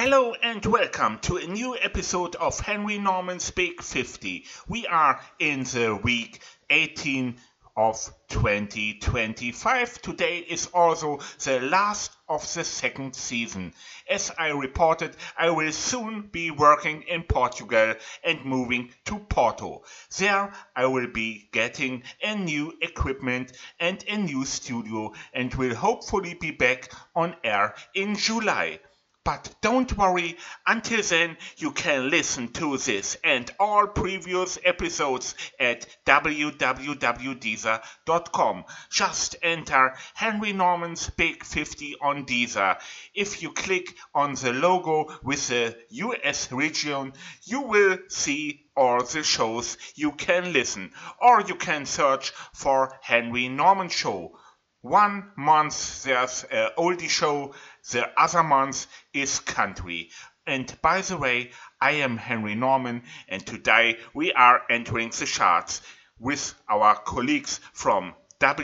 Hello and welcome to a new episode of Henry Norman's Big 50. We are in the week 18 of 2025. Today is also the last of the second season. As I reported, I will soon be working in Portugal and moving to Porto. There I will be getting a new equipment and a new studio and will hopefully be back on air in July. But don't worry, until then you can listen to this and all previous episodes at www.deezer.com. Just enter Henry Norman's Big 50 on Deezer. If you click on the logo with the US region, you will see all the shows you can listen. Or you can search for Henry Norman Show. 1 month there's an oldie show, the other month is country. And by the way, I am Henry Norman and today we are entering the charts with our colleagues from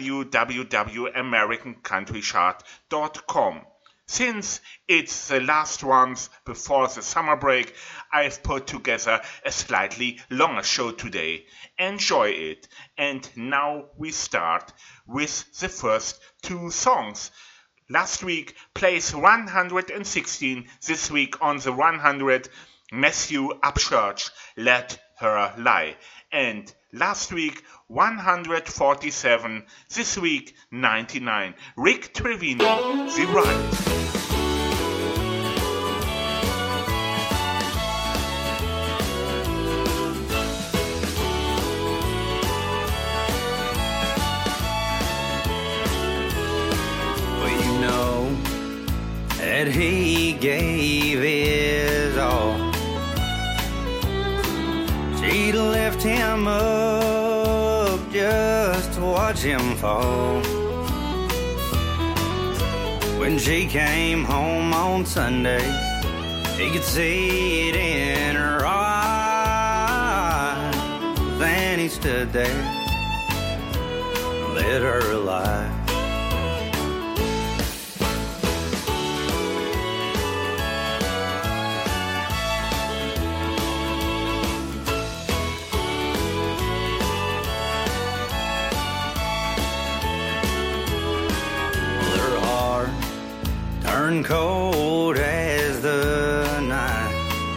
www.americancountrychart.com. Since it's the last ones before the summer break, I've put together a slightly longer show today. Enjoy it. And now we start with the first two songs. Last week, place 116, this week on the 100, Matthew Upchurch, Let Her Lie. And last week, 147, this week, 99, Rick Trevino, The Right. That he gave his all. She'd left him up just to watch him fall. When she came home on Sunday, he could see it in her eyes. Then he stood there, let her lie. Turned cold as the night.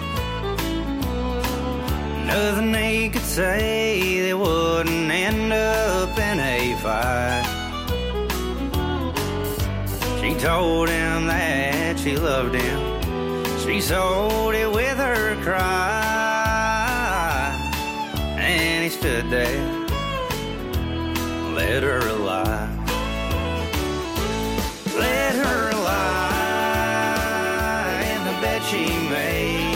Nothing he could say that wouldn't end up in a fight. She told him that she loved him. She sold it with her cry. And he stood there, let her lie. Let her lie in the bed she made.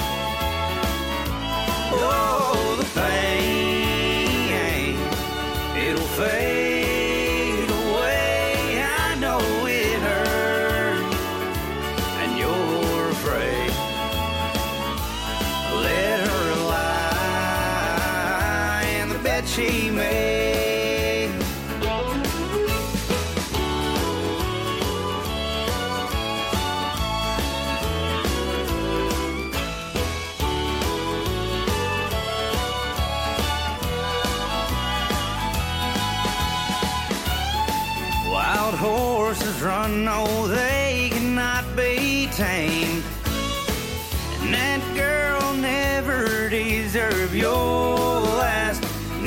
Oh, the pain, it'll fade away. I know it hurts, and you're afraid. Let her lie in the bed she made. Horses run, no, they cannot be tamed. And that girl never deserved your last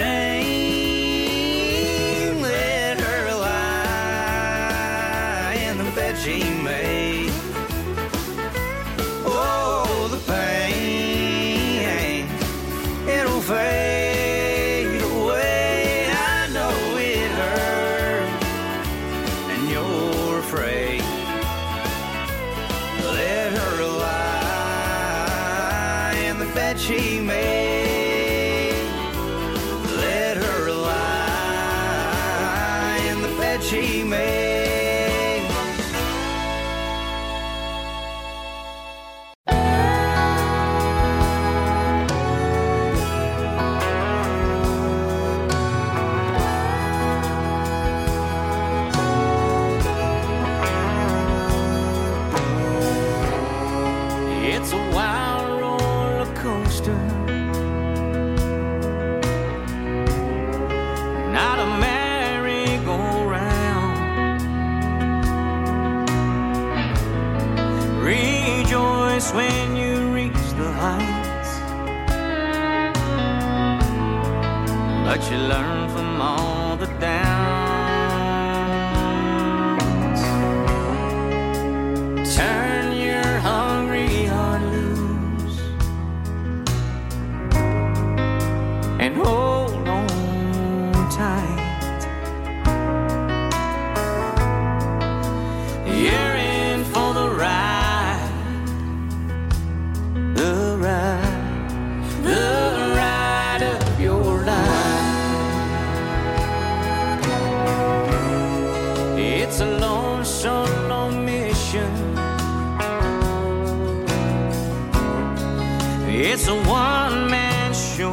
name. Let her lie in the bed she made. Oh, the pain, it'll fade away. I know it hurts, you're afraid. Let her lie in the bed she made. Let her lie in the bed she made. It's a wild roller coaster, not a merry-go-round. Rejoice when you reach the heights, but you learn from all the downs. Turn your hungry heart loose and hold on tight. You're in for the ride, the ride of your life. It's a long, solo mission. It's a one-man show.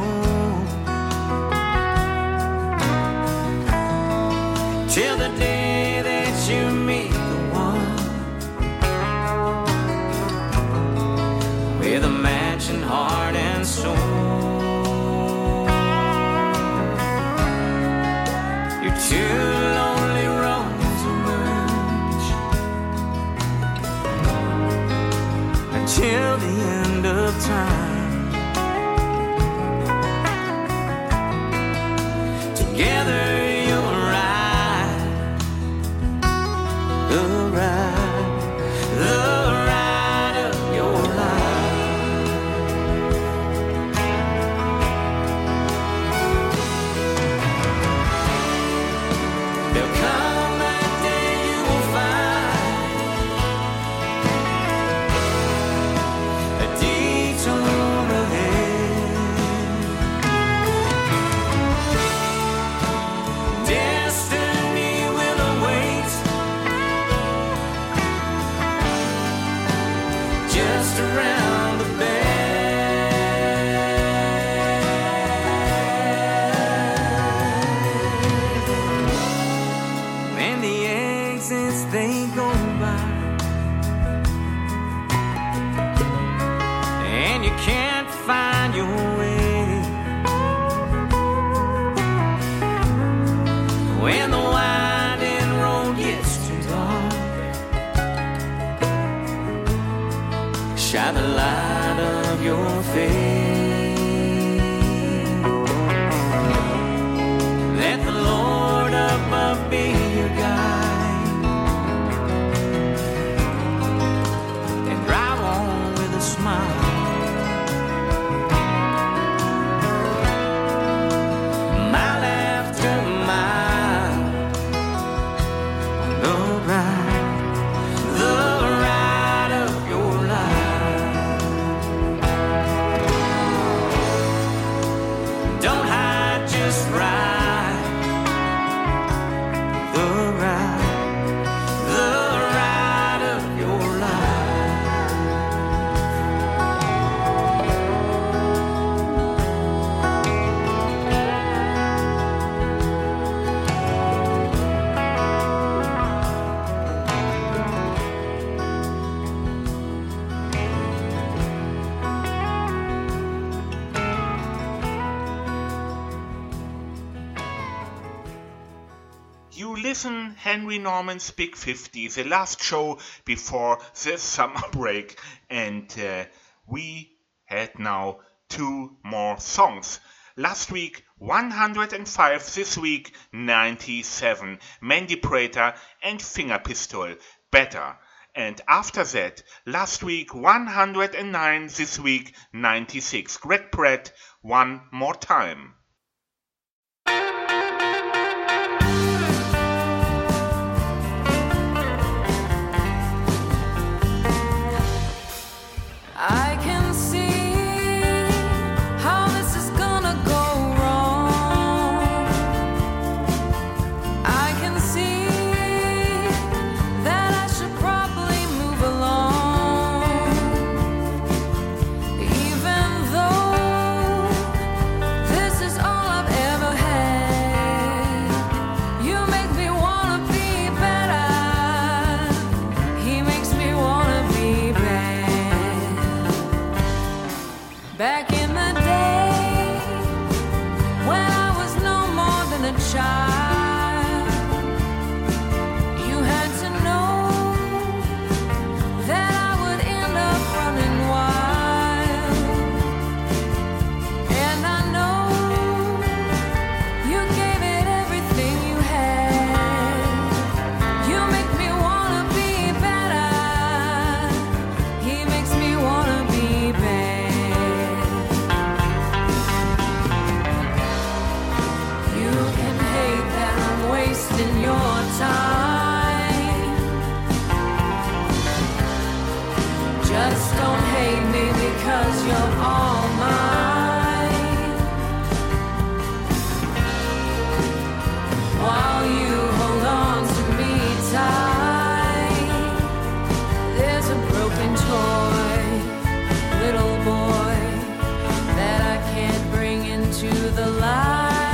Till the day that you meet the one with a matching heart and soul. You're two lonely roads emerge until the end of time. Together you'll ride the ride of your life. There'll come a day you will find a detour ahead. Destiny will await just around the bend. When the exits they go by and you can't find your way, when the winding road gets too dark, shine the light of your faith. Let the Lord above be your guide, and drive on with a smile. Mile after mile, the ride of your life. Don't hide, just ride the ride of your life. You listen Henry Norman's Big 50, the last show before the summer break, and we had now two more songs. Last week 105, this week 97. Mandy Prater and Finger Pistol, Better. And after that, last week 109, this week 96. Greg Pratt, One More Time. I can see how this is gonna go wrong. I can see that I should probably move along, even though this is Back in the day, when I was no more than a child, you had to know that I would end up running wild. And I know you gave it everything you had. You make me wanna be better. He makes me wanna be bad. You can hate that I'm wasting your time. Just don't hate me because you're all mine. While you hold on to me tight, there's a broken toy, little boy, that I can't bring into the light.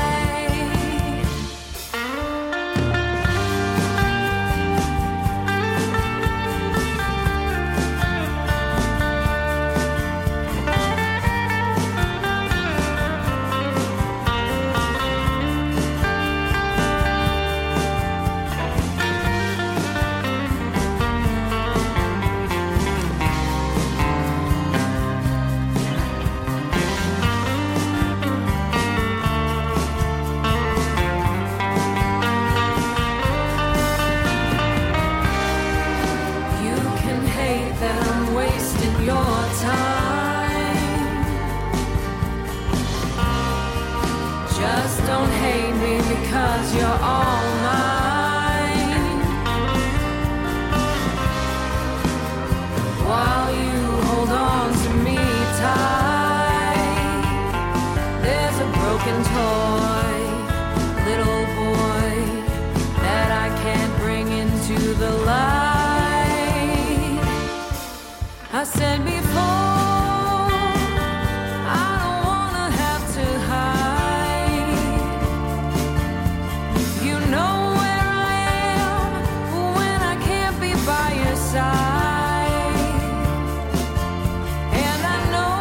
You can hate that I'm wasting your time. Just don't hate me because you're all mine. While you hold on to me tight, there's a broken toy, little boy, that I can't bring into the light. I said before, I don't wanna have to hide. You know where I am when I can't be by your side. And I know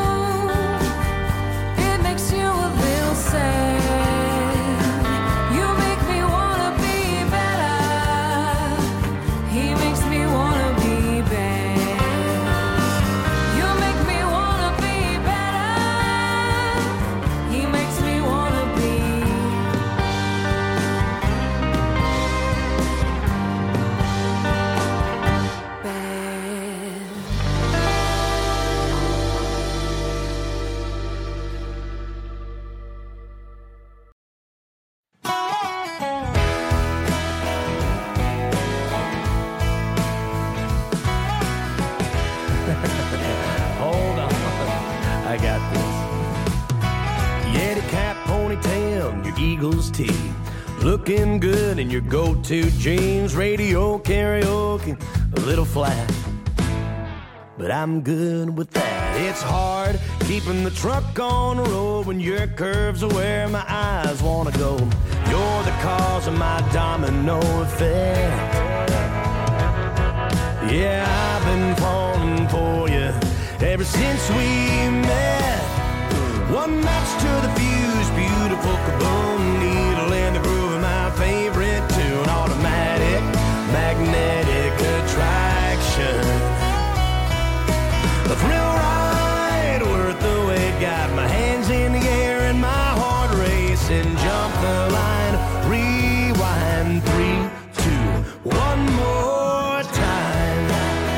it makes you a little sad. You make me wanna be better. He makes me wanna be bad. You make me wanna be better. He makes me wanna be bad. Hold on, I got this. Yeti cap, ponytail, and your Eagles tee. Looking good in your go-to jeans. Radio karaoke, a little flat, but I'm good with that. It's hard keeping the truck on the road when your curves are where my eyes wanna go. You're the cause of my domino effect. Yeah, I've been falling for you ever since we met. One match to the fuse, beautiful kaboom, needle in the groove of my favorite tune. Automatic, magnetic attraction. A thrill ride worth the wait. Got my hands in the air and my heart racing. Jump the line, rewind, 3, 2, 1 more time.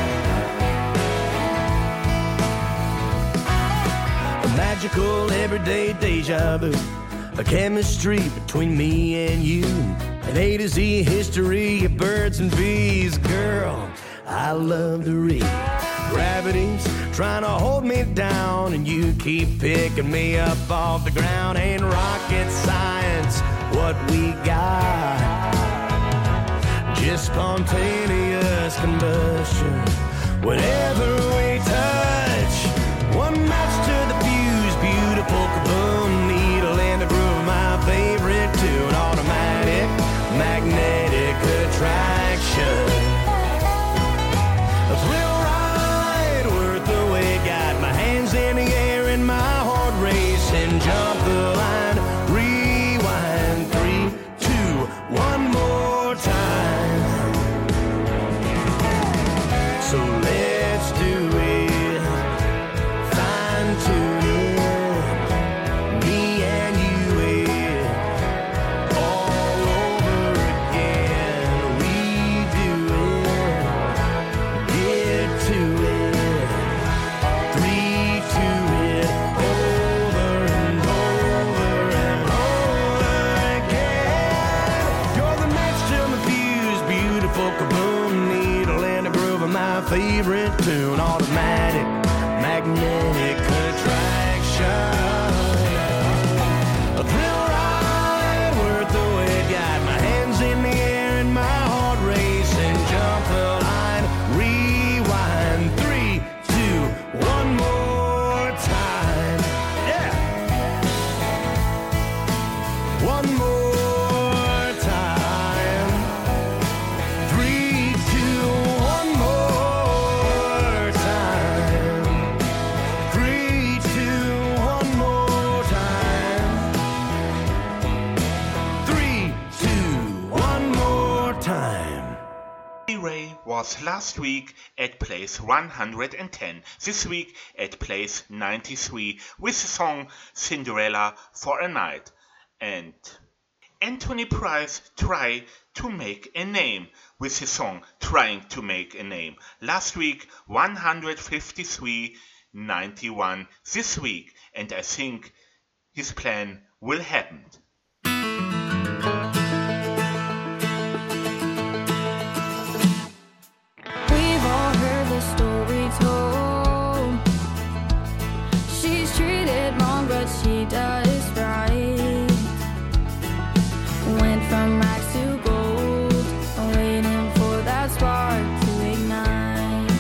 A magical everyday deja vu. A chemistry between me and you. An A to Z history of birds and bees. Girl, I love to read. Gravity's trying to hold me down, and you keep picking me up off the ground. Ain't rocket science what we got, just spontaneous combustion. Whenever we touch, one match to the fuse, beautiful kaboom, needle in the groove, my favorite tune. Automatic, magnetic attraction. A thrill ride worth the wait. Got my hands in the air and the line. Rewind, 3, 2, one more time. So let's do it, fine tune it, me and you it, all over again. We do it, get to it, 3 to it, over and over and over again. You're the match to my fuse, beautiful kaboom, needle and a groove of my favorite tune, automatic, magnetic attraction. A thrill ride worth the wait, got my hands in the air and my heart racing, jump the line, rewind, 3, 2, one more time. Yeah. One more time. 3, 2, one more time. 3, 2, one more time. 3, 2, one more time. Ray was last week at place 110, this week at place 93 with the song Cinderella for a Night. And Anthony Price tried to make a name with his song Trying to Make a Name. Last week 153.91 this week, and I think his plan will happen. We've all heard the story told. She's treated wrong, but she does right. Went from rags to gold, waiting for that spark to ignite.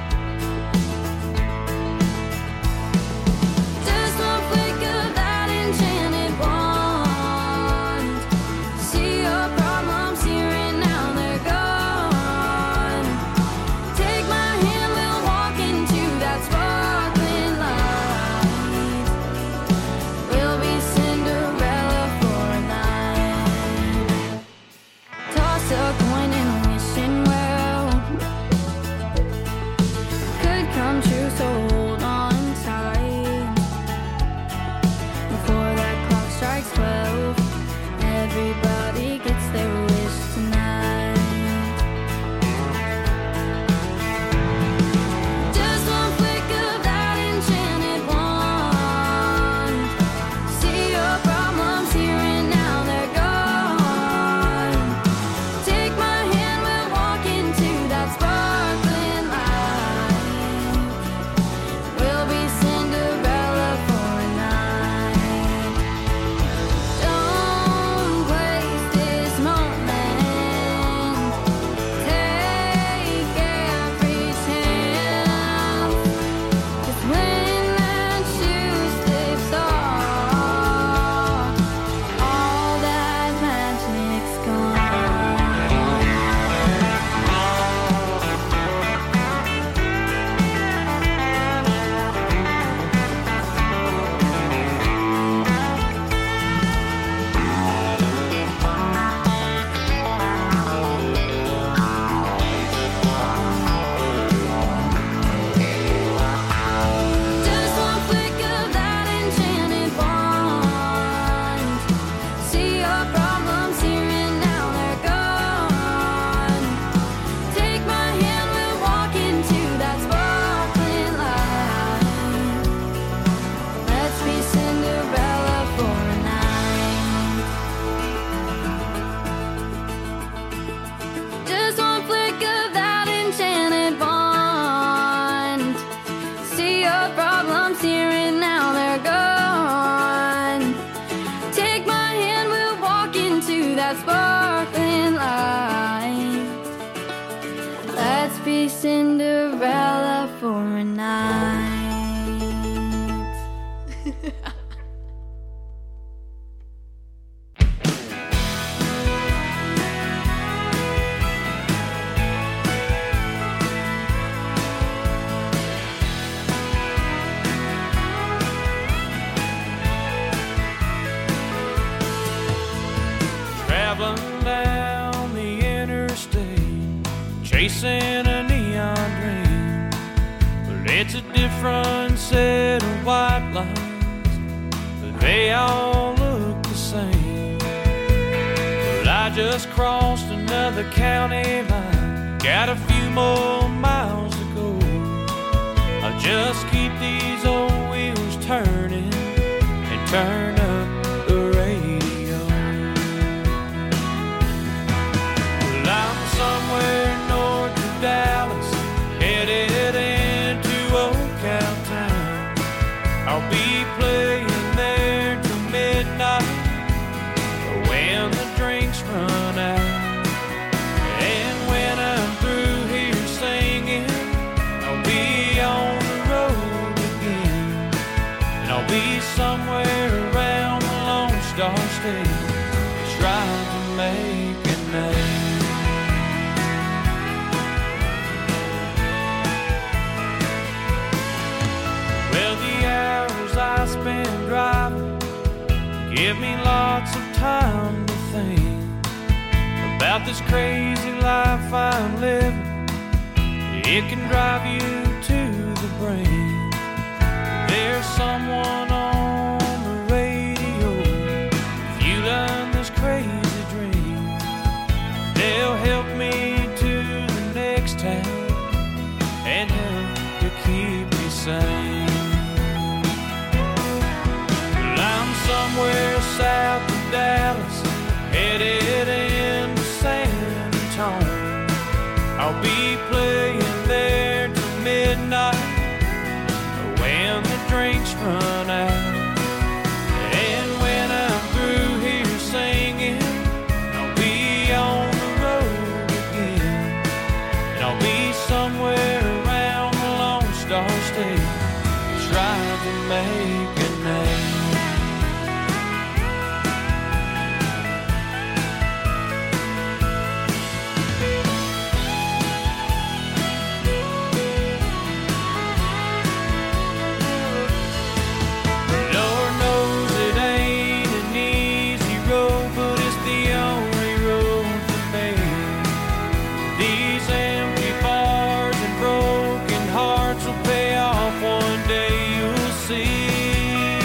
Just one flick of that enchanted wand. See your problems here and now, they're gone. Take my hand, we'll walk into that sparkling light. We'll be Cinderella for a night. Toss a coin and wishing well could come true, so hold on tight. Before that clock strikes 12, everybody gets their wish tonight. Just one flick of that enchanted wand. See your problems here and now, they're gone. Take my hand, we'll walk into that sparkling light. We'll be Cinderella for a night. Don't waste this moment. Take every chance. 'Cause when that shoe slips off, all that magic's gone. Just one flick of that enchanted wand. See your problems here and now, they're gone. Take my hand, we'll walk into that sparkling light. Let's be Cinderella for a night. Just one flick of that enchanted wand. See your problems here and now, they're gone. Take my hand, we'll walk into that sparkling light. Let's be Cinderella for a night. front set of white lines, but they all look the same. Well, I just crossed another county line, got a few more miles to go. I'll just keep these old wheels turning and turn up the radio. Well, I'm somewhere north of Dallas, headed into Old Cow Town. I'll be playing there till midnight when the drinks run out. And when I'm through here singing, I'll be on the road again. And I'll be somewhere around the Lone Star State, trying to make a name. Well, the hours I spend driving give me lots of time to think about this crazy life I'm living. It can drive you to the brain. There's someone on the radio fueling this crazy dream. They'll help me to the next town and help to keep me sane. Well, I'm somewhere south of Dallas, headed into San Antonio. I'll be playing there till midnight when the drinks run out. And when I'm through here singing, I'll be on the road again. And I'll be somewhere around the Lone Star State, trying to make a name. Lord knows it ain't an easy road, but it's the only road for me. These empty bars and broken hearts will pay off one day, you'll see.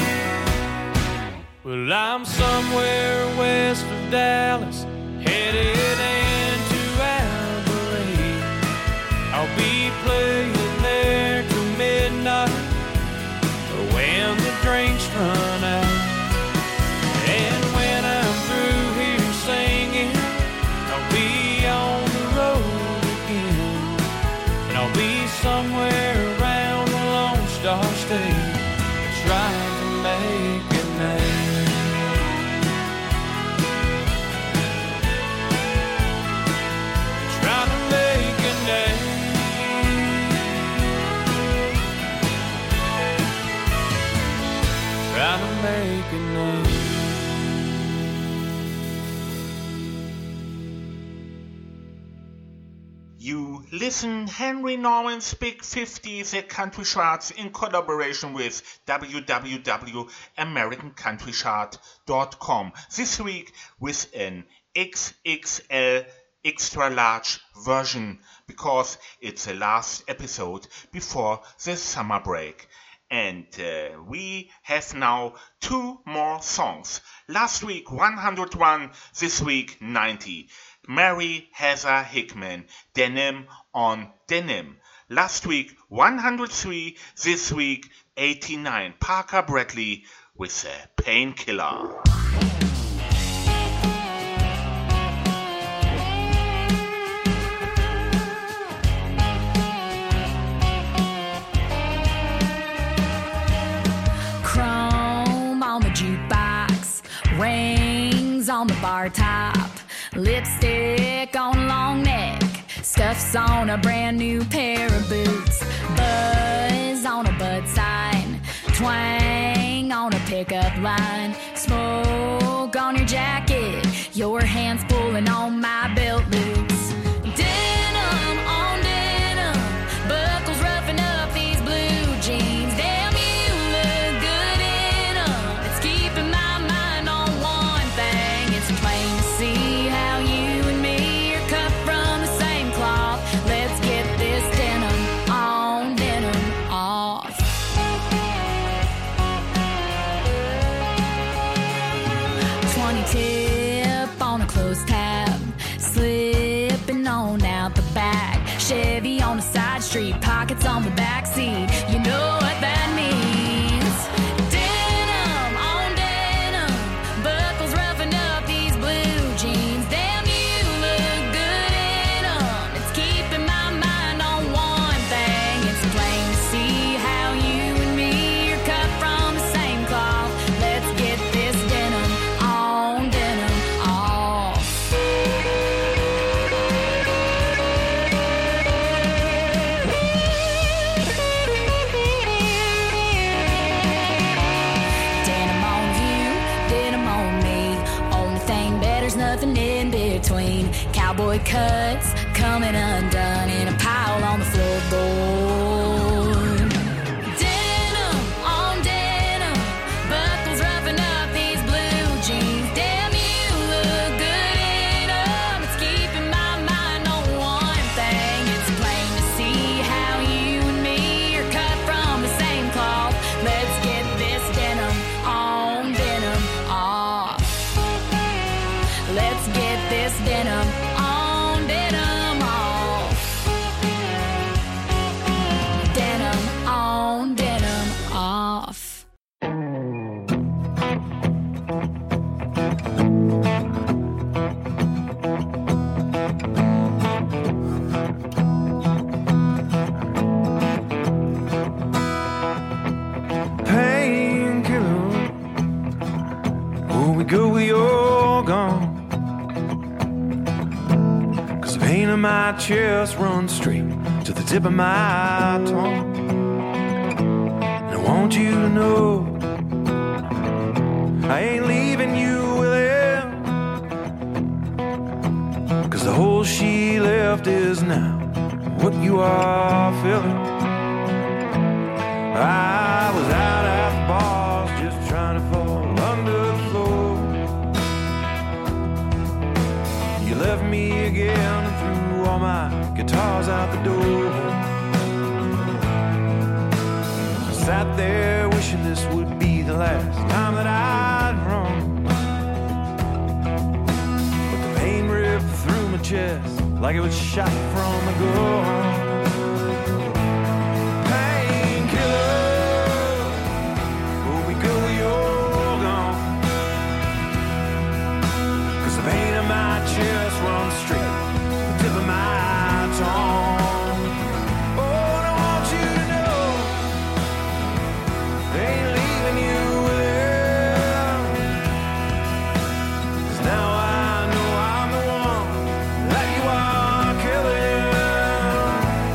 Well, I'm somewhere west of Dallas, headed into Albuquerque. I'll be playing there till midnight when the drinks run out. And when I'm through here singing, I'll be on the road again. And I'll be somewhere around the Lone Star State, trying to make a name. Trying to make a name. Trying to make a name. You listen Henry Norman's Big 50, the country charts in collaboration with www.americancountrychart.com. This week with an XXL extra large version, because it's the last episode before the summer break. And we have now two more songs. Last week 101, this week 90. Mary Heather Hickman, Denim on Denim. Last week 103, this week 89. Parker Bradley with a Painkiller. Chrome on the jukebox, rings on the bar top, lipstick on a long neck, stuffs on a brand new pair of boots, buzz on a bud sign, twang on a pickup line, smoke on your jacket, your hands pulling on my belt loops. Denim on denim, buckles roughing up these blue jeans. Damn, you look good in 'em. It's keeping my mind on one thing. It's plain to see how you and me are cut from the same cloth. Let's get this denim on denim on. on a side street, pockets on the backseat. You know what that means. Denim on denim, buckles roughing up these blue jeans. Damn, you look good in 'em. It's keeping my mind on one thing. It's plain to see how you and me are cut from the same cloth. Let's get this denim on denim off. Denim on you, denim on me. Only thing better's nothing in between. Cowboy cuts coming undone in a pile on the floorboard. Denim on denim, buckles roughing up these blue jeans. Damn, you look good in 'em. It's keeping my mind on one thing. It's plain to see how you and me are cut from the same cloth. Let's get this denim on denim off. Let's get this denim on denim off. Denim on denim off. Painkiller, will we go where you're gone? 'Cause the pain in my chest runs straight to the tip of my tongue. And I want you to know I ain't leaving you with him. 'Cause the hole she left is now what you are feeling. I was out at the bars just trying to fall under the floor. You left me again and threw all my guitars out the door. I sat there wishing this would be the last time that I'd run. But the pain ripped through my chest like it was shot from a gun. Just run straight to the tip of my tongue. Oh, and I want you to know they ain't leaving you with him. 'Cause now I know I'm the one that you are killing.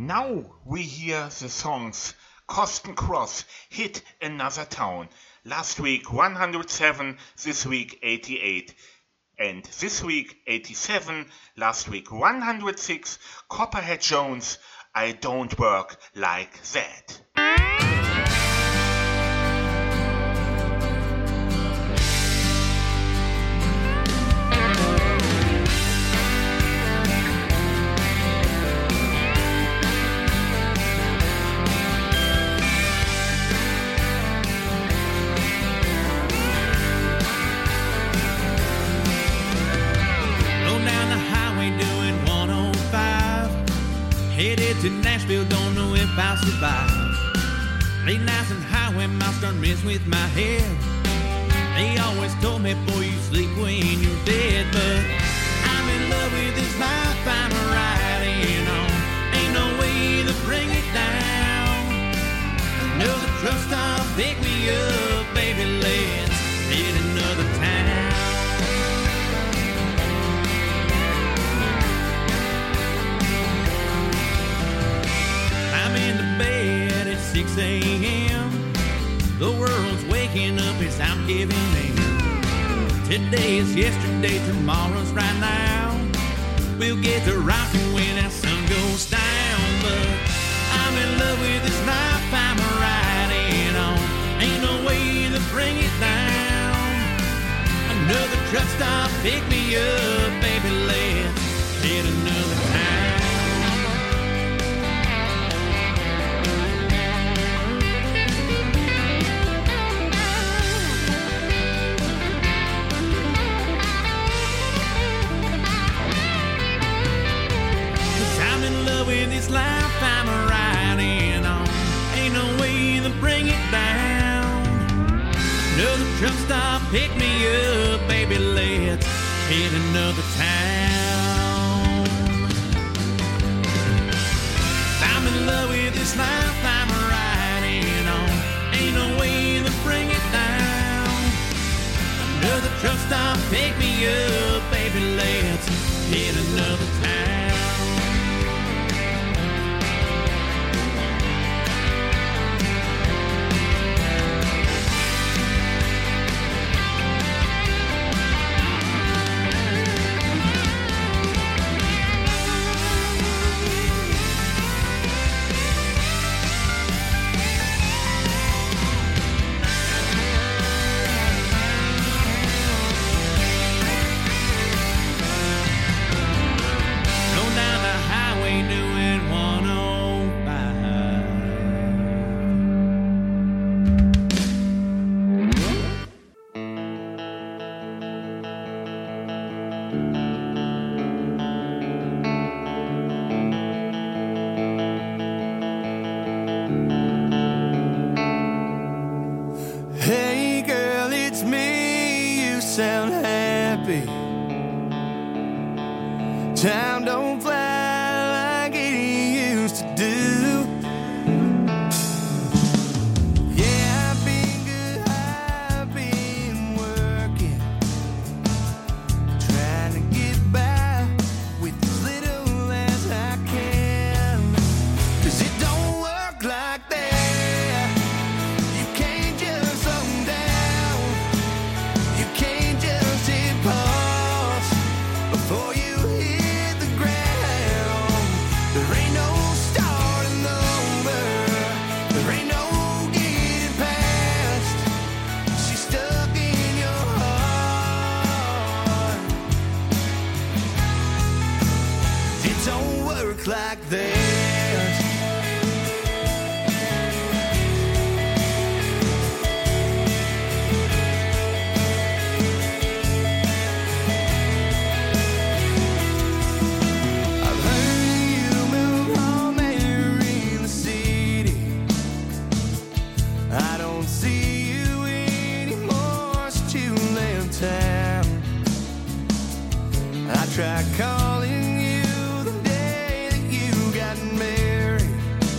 Now we hear the songs Coston Cross, Hit Another Town. Last week 107, this week 88. And this week 87, last week 106, Copperhead Jones, I Don't Work Like That. To Nashville, don't know if I'll survive. Late nights and highway miles done mess with my head. They always told me, boy, you sleep when you're dead. But I'm in love with this life I'm riding on. Ain't no way to bring it down. Another truck stop, pick me up, baby, let's hit another town. I'm in the bed at 6 a.m. The world's waking up as I'm giving in. Today is yesterday, tomorrow's right now. We'll get to rockin' when that sun goes down. But I'm in love with this life I'm riding on. Ain't no way to bring it down. Another truck stop, pick me up, baby, let's hit another town. With this life I'm riding on, ain't no way to bring it down. Another truck stop, pick me up, baby, let's hit another town. I'm in love with this life I'm riding on, ain't no way to bring it down. Another truck stop, pick me up, baby, let's hit another town. Time don't fly like it used to do. Yeah, I've been good, I've been working, trying to get by with as little as I can. 'Cause it don't work like that. You can't just slow down. You can't just hit pause before you hit the ground. There ain't no starting over. There ain't no getting past. She's stuck in your heart. It don't work like that. I've heard you move home and you're in the city. I don't see you anymore since you left town. I tried calling you the day that you got married.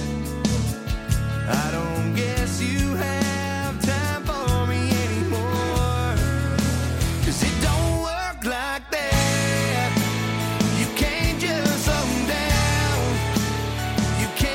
I don't guess you have time for me anymore. 'Cause it don't work like that. You can't just slow down. You can't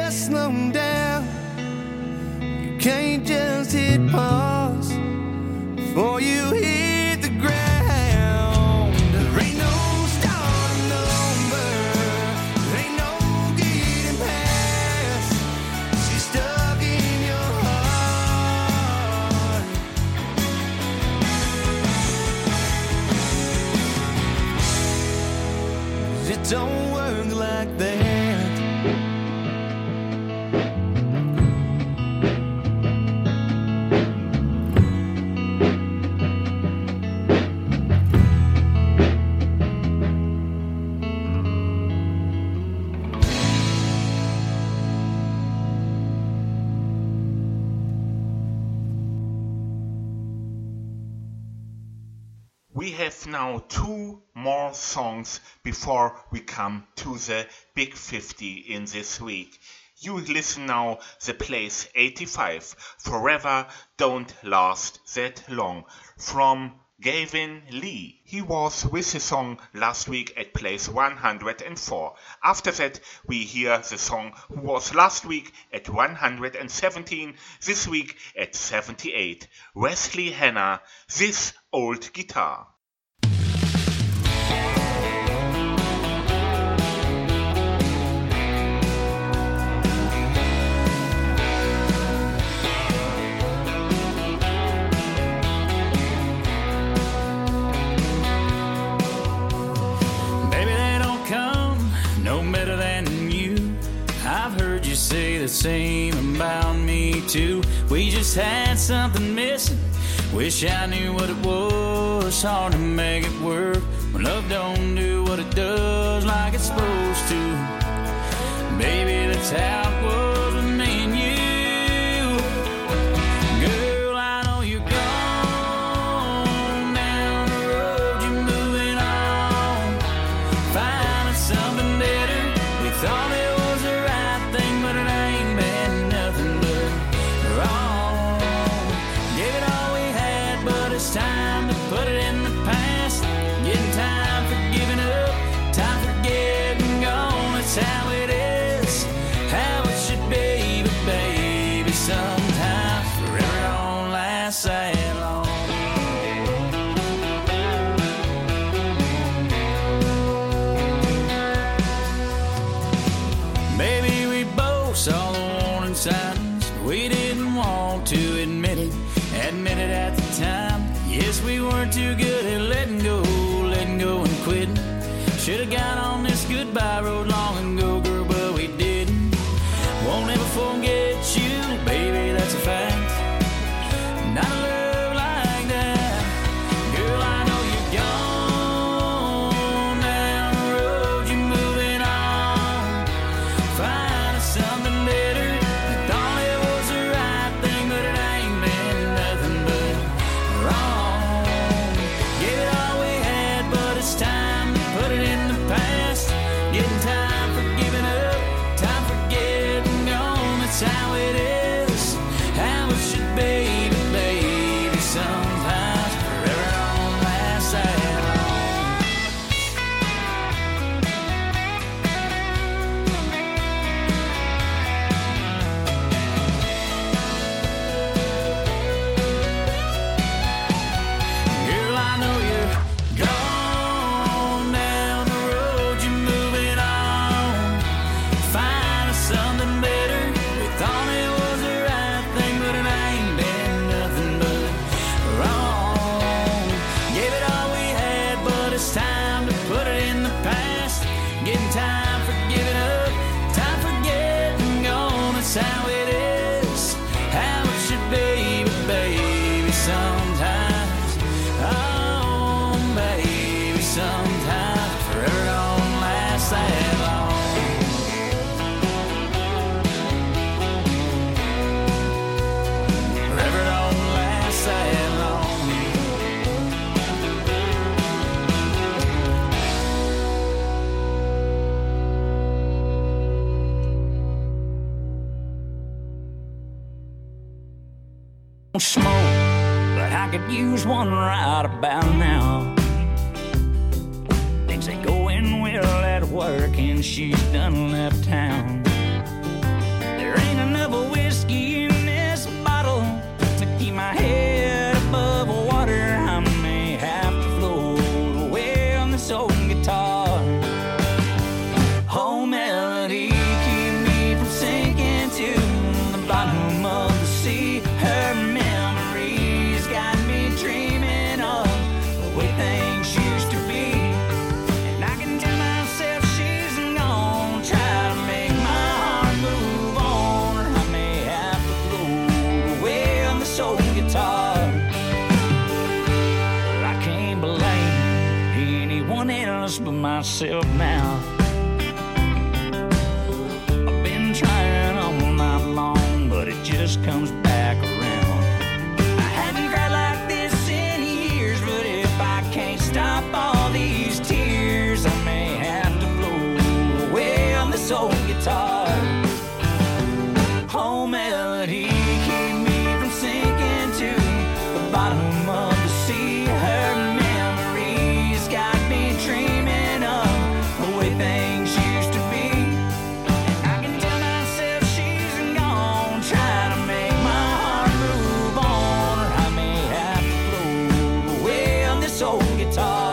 just slow down. You can't just hit pause before you hit the ground. There ain't no starting over, there ain't no getting past. She's stuck in your heart. It don't work like that. We have now 2 more songs before we come to the Big 50 in this week. You listen now the place 85, Forever Don't Last That Long, from Gavin Lee. He was with the song last week at place 104. After that we hear the song who was last week at 117, this week at 78. Wesley Hanna, This Old Guitar. Say the same about me too. We just had something missing. Wish I knew what it was. Hard to make it work when love don't do what it does like it's supposed to. Baby, that's how it was with me and you. Girl, I know you're gone down the road, you're moving on, finding something better. We thought it was the right thing, but it ain't been nothing but wrong. Give it all we had, but it's time to put it in the past. Getting time for giving up, time for getting gone. That's how it is, how it should be. But baby, sometimes forever don't last that long. Maybe we both saw the warning signs, but we didn't want to admit it at the time. Yes, we weren't too good at letting go and quitting. Should've got on this goodbye road long ago, girl, but we didn't. Won't ever forget you, baby, that's a fact. Not a love like that. Girl, I know you're gone down the road, you're moving on, finding something better. You thought it was the right thing, but it ain't been nothing but wrong. Gave it all we had, but it's time to put it in the past. Getting time for giving up, time for getting gone. That's how it is, how it should be. But baby, sometimes forever don't last that long. Girl, I know you're gone down the road, you're moving on, finding something better. We thought it was the right thing, but it ain't been nothing but wrong. Gave it all we had, but it's time to put it in the past. Getting time for giving up, time for getting gone. That's how it is, how it should be. But baby, sometimes, oh baby, sometimes forever don't last that long. Forever don't last that long. Smoke, but I could use one right about now. Things ain't going well at work, and she's done left town. myself now. I've been trying all night long, but it just comes back around. I hadn't cried like this in years, but if I can't stop all these tears, I may have to blow away on this old guitar. Oh, melody, keep me from sinking to the bottom of the sea. Her memories got me dreaming of the way things used to be. I can tell myself she's gone, trying to make my heart move on, or I may have to blow away on this old guitar.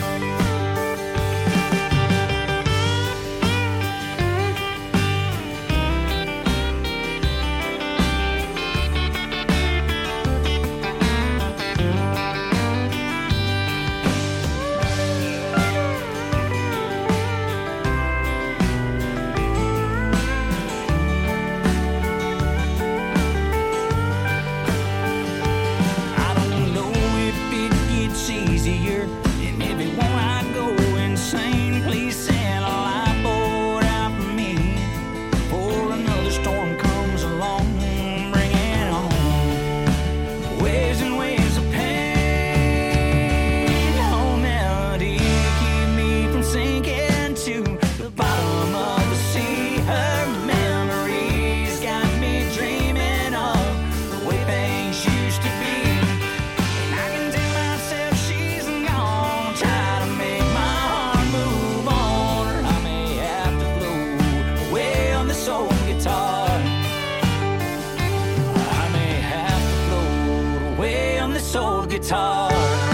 I don't know if it gets easier, and if it won't, I go insane. Please send a lifeboat out for me, before another storm comes along. Bring it on. Waves and waves of pain. Oh, melody, keep me from sinking to the bottom of the sea. Her memories got me dreaming of the way things used to be. And I can tell myself she's gone, try to make my heart move on, or I may have to blow away on this old guitar. I may have to blow away on this old guitar.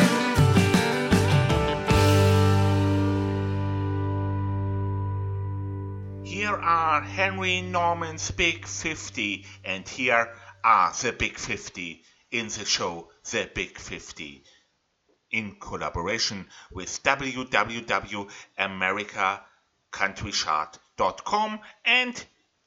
Here are Henry Norman's Big 50, and here are the Big 50 in the show The Big 50, in collaboration with www.americacountrychart.com and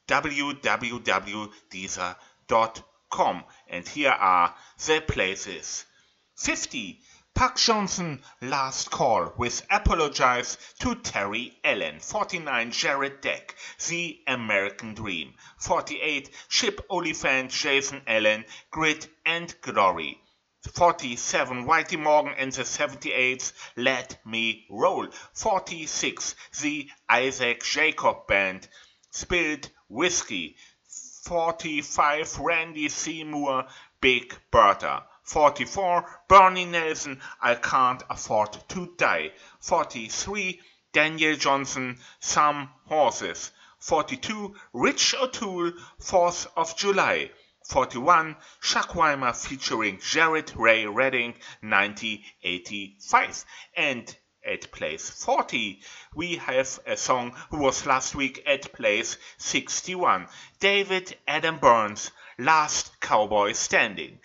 www.deezer.com. And here are the places. 50. Puck Johnson, Last Call, with Apologize to Terry Allen. 49. Jared Deck, The American Dream. 48. Chip Oliphant, Jason Allen, Grit and Glory. 47. Whitey Morgan and the 78s, Let Me Roll. 46. The Isaac Jacob Band, Spilled Whiskey. 45. Randy Seymour, Big Bertha. 44. Bernie Nelson, I Can't Afford to Die. 43. Daniel Johnson, Some Horses. 42. Rich O'Toole, 4th of July. 41. Chuck Weimer featuring Jared Ray Redding, 1985. And at place 40, we have a song who was last week at place 61. David Adam Burns, Last Cowboy Standing.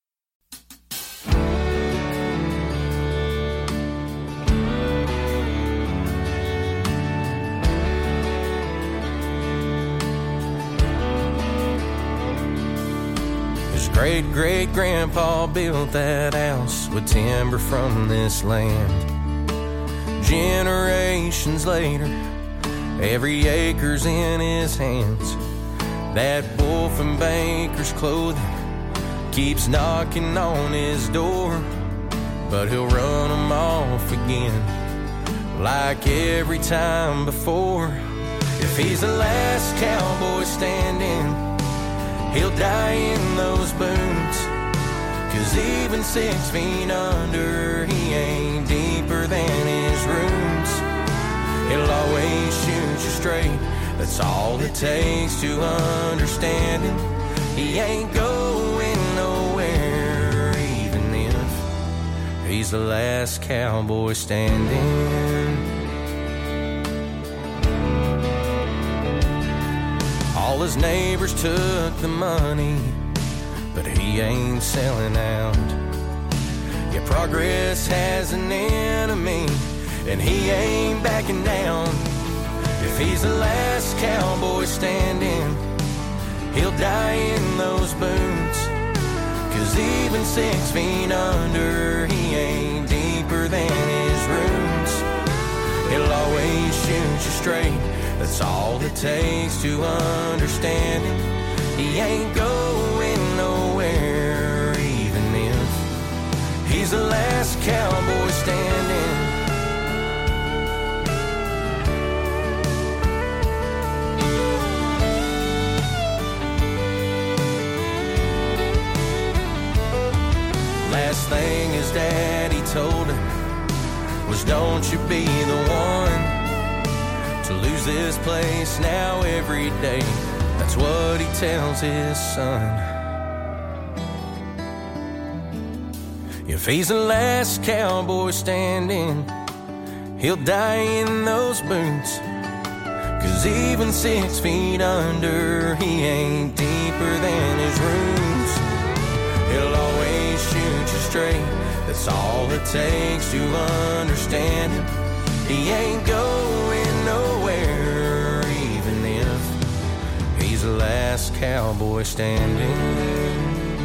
His great-great-grandpa built that house with timber from this land. Generations later, every acre's in his hands. That wolf in Baker's clothing keeps knocking on his door, but he'll run them off again, like every time before. If he's the last cowboy standing, he'll die in those boots, 'cause even 6 feet under, he ain't deeper than his roots. He'll always shoot you straight, that's all it takes to understand him. He ain't going nowhere, even if he's the last cowboy standing. All his neighbors took the money, but he ain't selling out. Yeah, progress has an enemy, and he ain't backing down. If he's the last cowboy standing, he'll die in those boots, 'cause even 6 feet under, he ain't deeper than his roots. He'll always you straight. That's all it takes to understand him. He ain't going nowhere, even if he's the last cowboy standing. Last thing his daddy told him was, don't you be the one to lose this place now every day. That's what he tells his son. If he's the last cowboy standing, he'll die in those boots. 'Cause even 6 feet under, he ain't deeper than his roots. He'll always shoot you straight. That's all it takes to understand him. He ain't going nowhere, even if he's the last cowboy standing.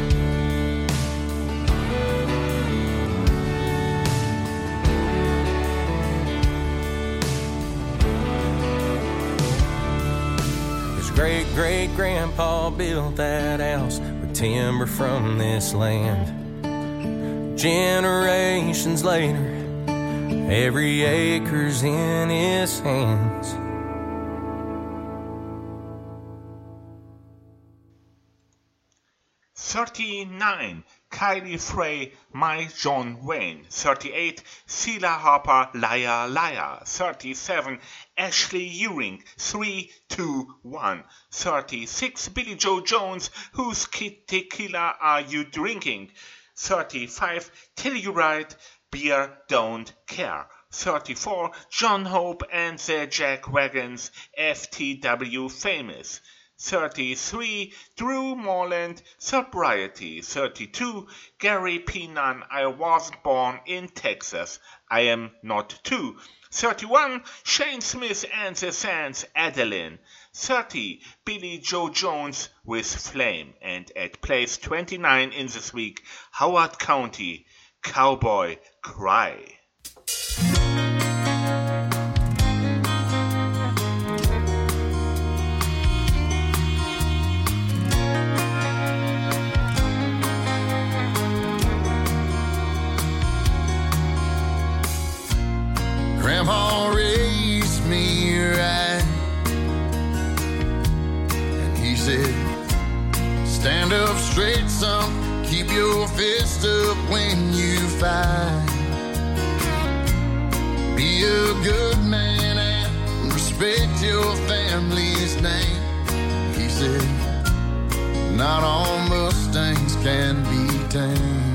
Great-great-grandpa built that house with timber from this land. Generations later, every acre's in his hands. $39, Kylie Frey, My John Wayne. $38, Sheila Harper, Liar Liar. $37, Ashley Ewing, 3, 2, 1. $36, Billy Joe Jones, Whose Tequila Are You Drinking? $35, Telluride, Beer Don't Care. $34, John Hope and the Jack Wagons, FTW Famous. $33, Drew Morland, Sobriety. $32, Gary Peenan, I Wasn't Born in Texas, I Am Not Too. $31, Shane Smith and the Sands, Adeline. $30, Billy Joe Jones with Flame. And at place 29 in this week, Howard County, Cowboy Cry. Grandpa raised me right, and he said, stand up straight, son, keep your fist up when you fight. Be a good man and respect your family's name. He said, not all Mustangs can be tamed.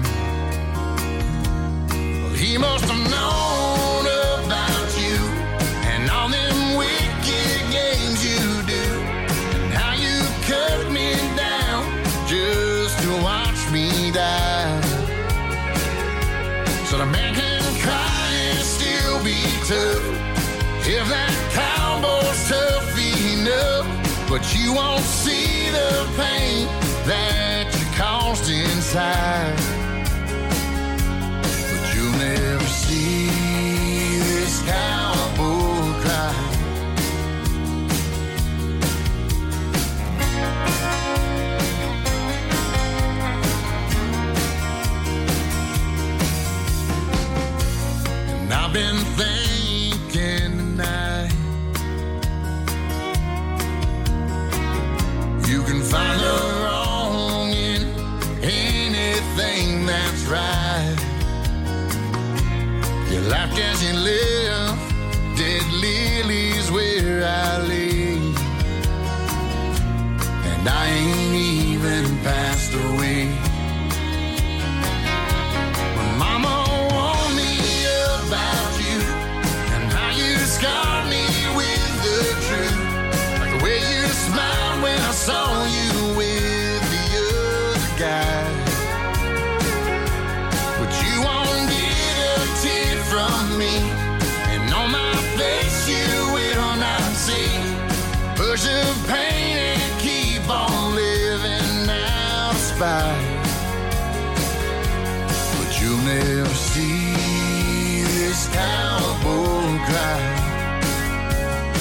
Well, he must have known about you and all them wicked games you do, and how you cut me down just to watch me die. So the man can cry and still be tough if that cowboy's tough enough, but you won't see the pain that you caused inside. But you'll never see this cowboy cry. And I've been thinking tonight, you can find the wrong in anything that's right. You laughed as you live, dead lilies where I lay, and I ain't even passed away. When Mama warned me about you and how you scarred me with the truth, like the way you smiled when I saw you with the other guy. But you won't get a tear from me, and on my face you will not see. Push the pain and keep on living out of spite. But you'll never see this cowboy cry.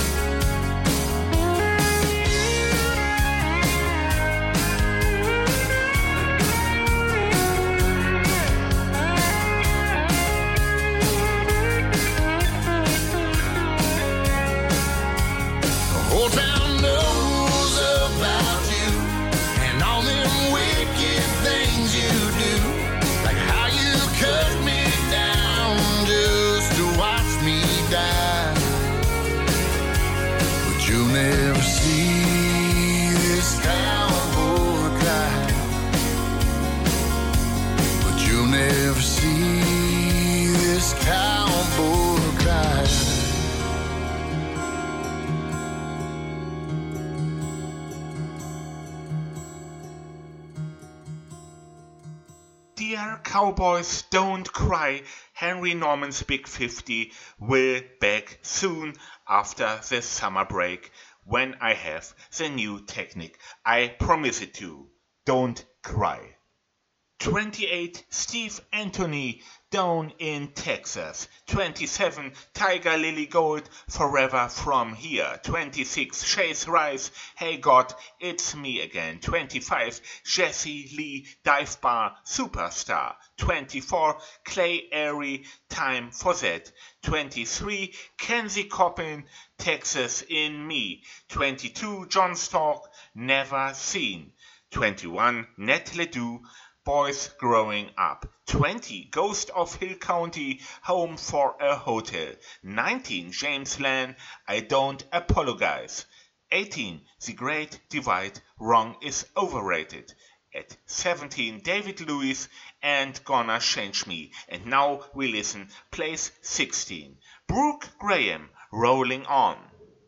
Dear Cowboys, Don't Cry, Henry Norman's Big 50 will back soon after the summer break when I have the new technique. I promise it to. Don't cry. 28, Steve Anthony, Down in Texas. 27, Tiger Lily Gold, Forever From Here. 26, Chase Rice, Hey God, It's Me Again. 25, Jesse Lee, Dive Bar, Superstar. 24, Clay Airy, Time for That. 23, Kenzie Coppin, Texas in Me. 22, John Stork, Never Seen. 21, Ned Ledoux, Boys Growing Up. 20, Ghost of Hill County, Home for a Hotel. 19, James Lan, I Don't Apologize. 18, The Great Divide, Wrong is Overrated. At 17, David Lewis and Gonna Change Me. And now we listen, place 16, Brooke Graham, Rolling On.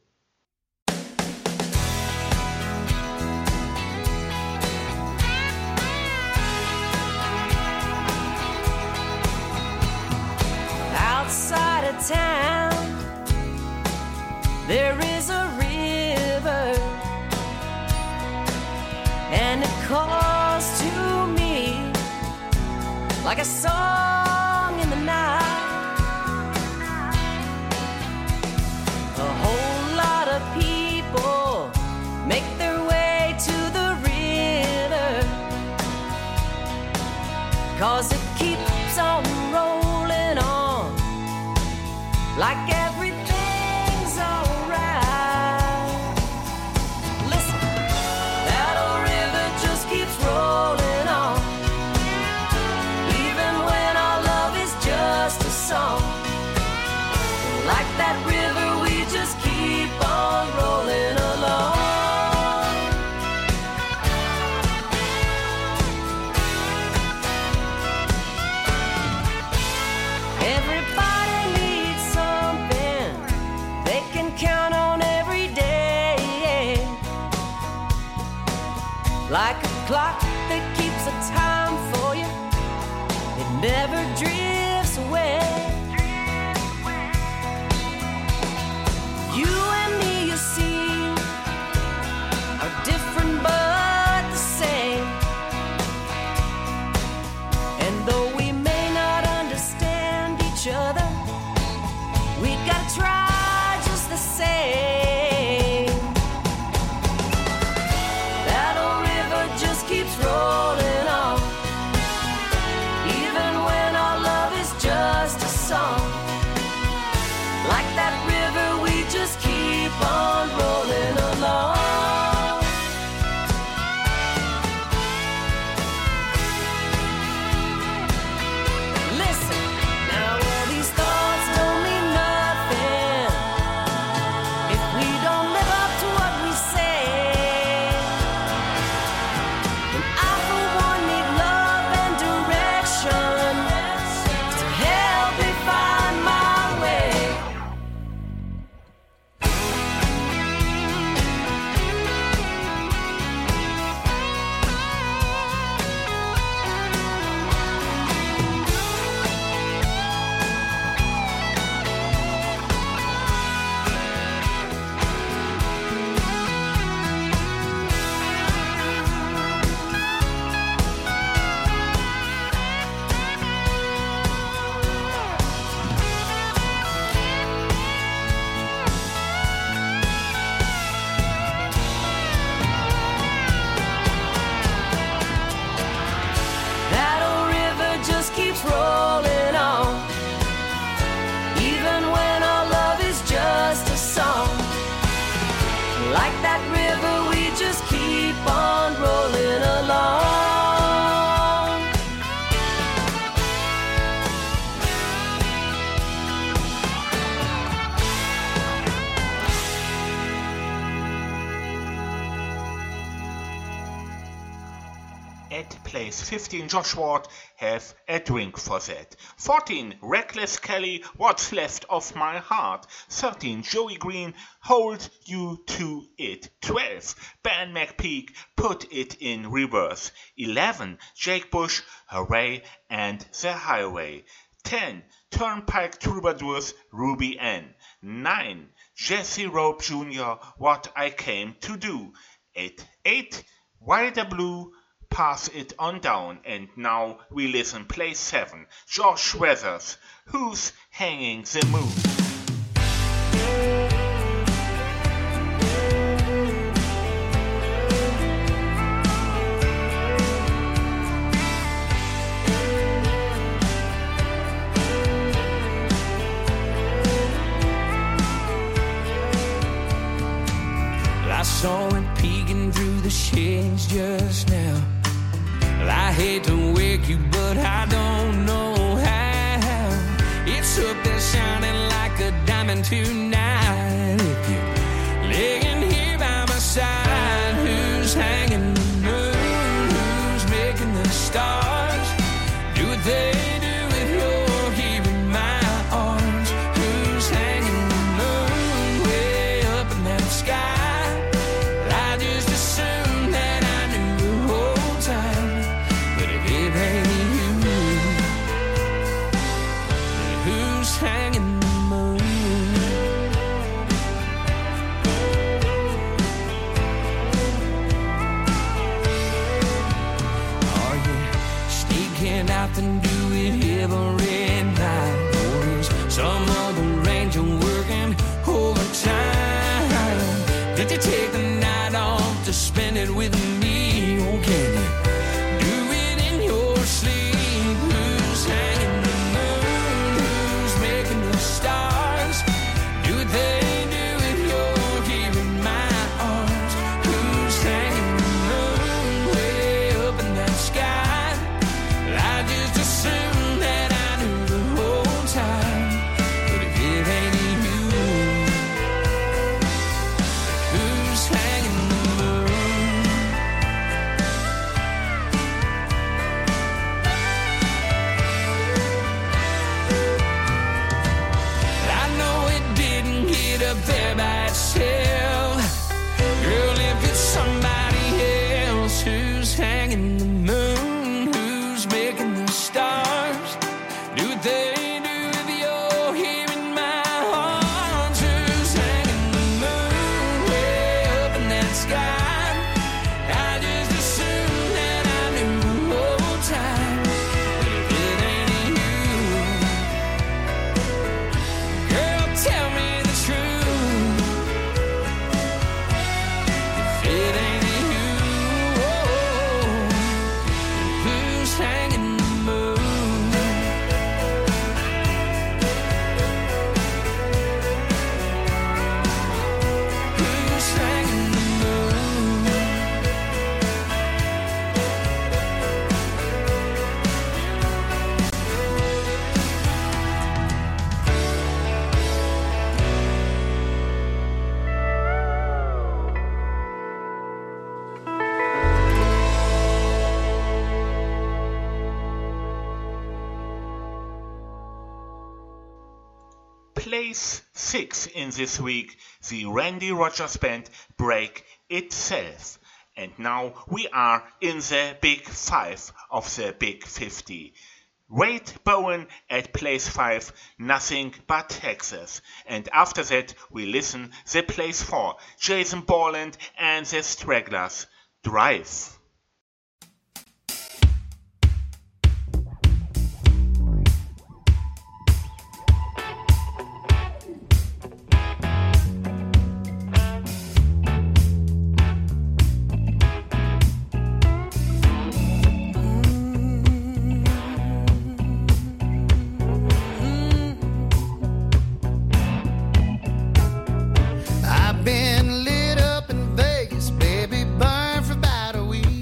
Outside of town, there is a river, and it calls to me like a song in the night. A whole lot of people make their way to the river, 'cause it keeps on rolling on like everything's alright. Listen, that old river just keeps rolling on, even when our love is just a song. Like that river, we just keep on rolling along. Everybody needs something they can count on every day, like a clock that keeps a time for you. It never drifts away. You and me, you see, are different but the same. And though we may not understand each other, we gotta try just the same. That old river just keeps rolling on, even when our love At place 15, Josh Ward, Have a Drink for That. 14, Reckless Kelly, What's Left of My Heart. 13, Joey Green, Hold You to It. 12, Ben McPeak, Put It in Reverse. 11, Jake Bush, Hooray and the Highway. 10, Turnpike Troubadours, Ruby Ann. 9, Jesse Rope Jr., What I Came to Do. At 8, Wilder Blue, Pass It On Down. And now we listen place 7, Josh Weathers, Who's Hanging the Moon. I saw it peeking through the shades just now. Well, I hate to wake you, but I don't know how. It's up there shining like a diamond tonight. If you're laying here by my side, who's hanging the moon? Who's making the stars do what they do if you're here in my arms? Who's hanging the moon way up in that sky? Hanging the moon. Are you sneaking out and do it every night? Or is some other angel working overtime? Did you take the night off to spend it with me? Or can you do it in your sleep? Who's hanging the stars? Do what they do if you're here in my arms? Who's hanging the moon way up in that sky? I just assumed that I knew the whole time. But if it ain't you, who's hanging the moon? Up there by itself. Girl, if it's somebody else, who's hanging the moon? Who's making the stars do what they do if you're here in my arms? Who's hanging the moon way up in that sky? I just assumed that I knew the whole time. But if it ain't you, girl, tell me the truth. Place 6 in this week, the Randy Rogers Band, Break Itself. And now we are in the Big 5 of the Big 50. Wade Bowen at place 5, Nothing But Texas. And after that we listen the place 4, Jason Borland and the Stragglers, Drive. I've been lit up in Vegas, baby, burned for about a week.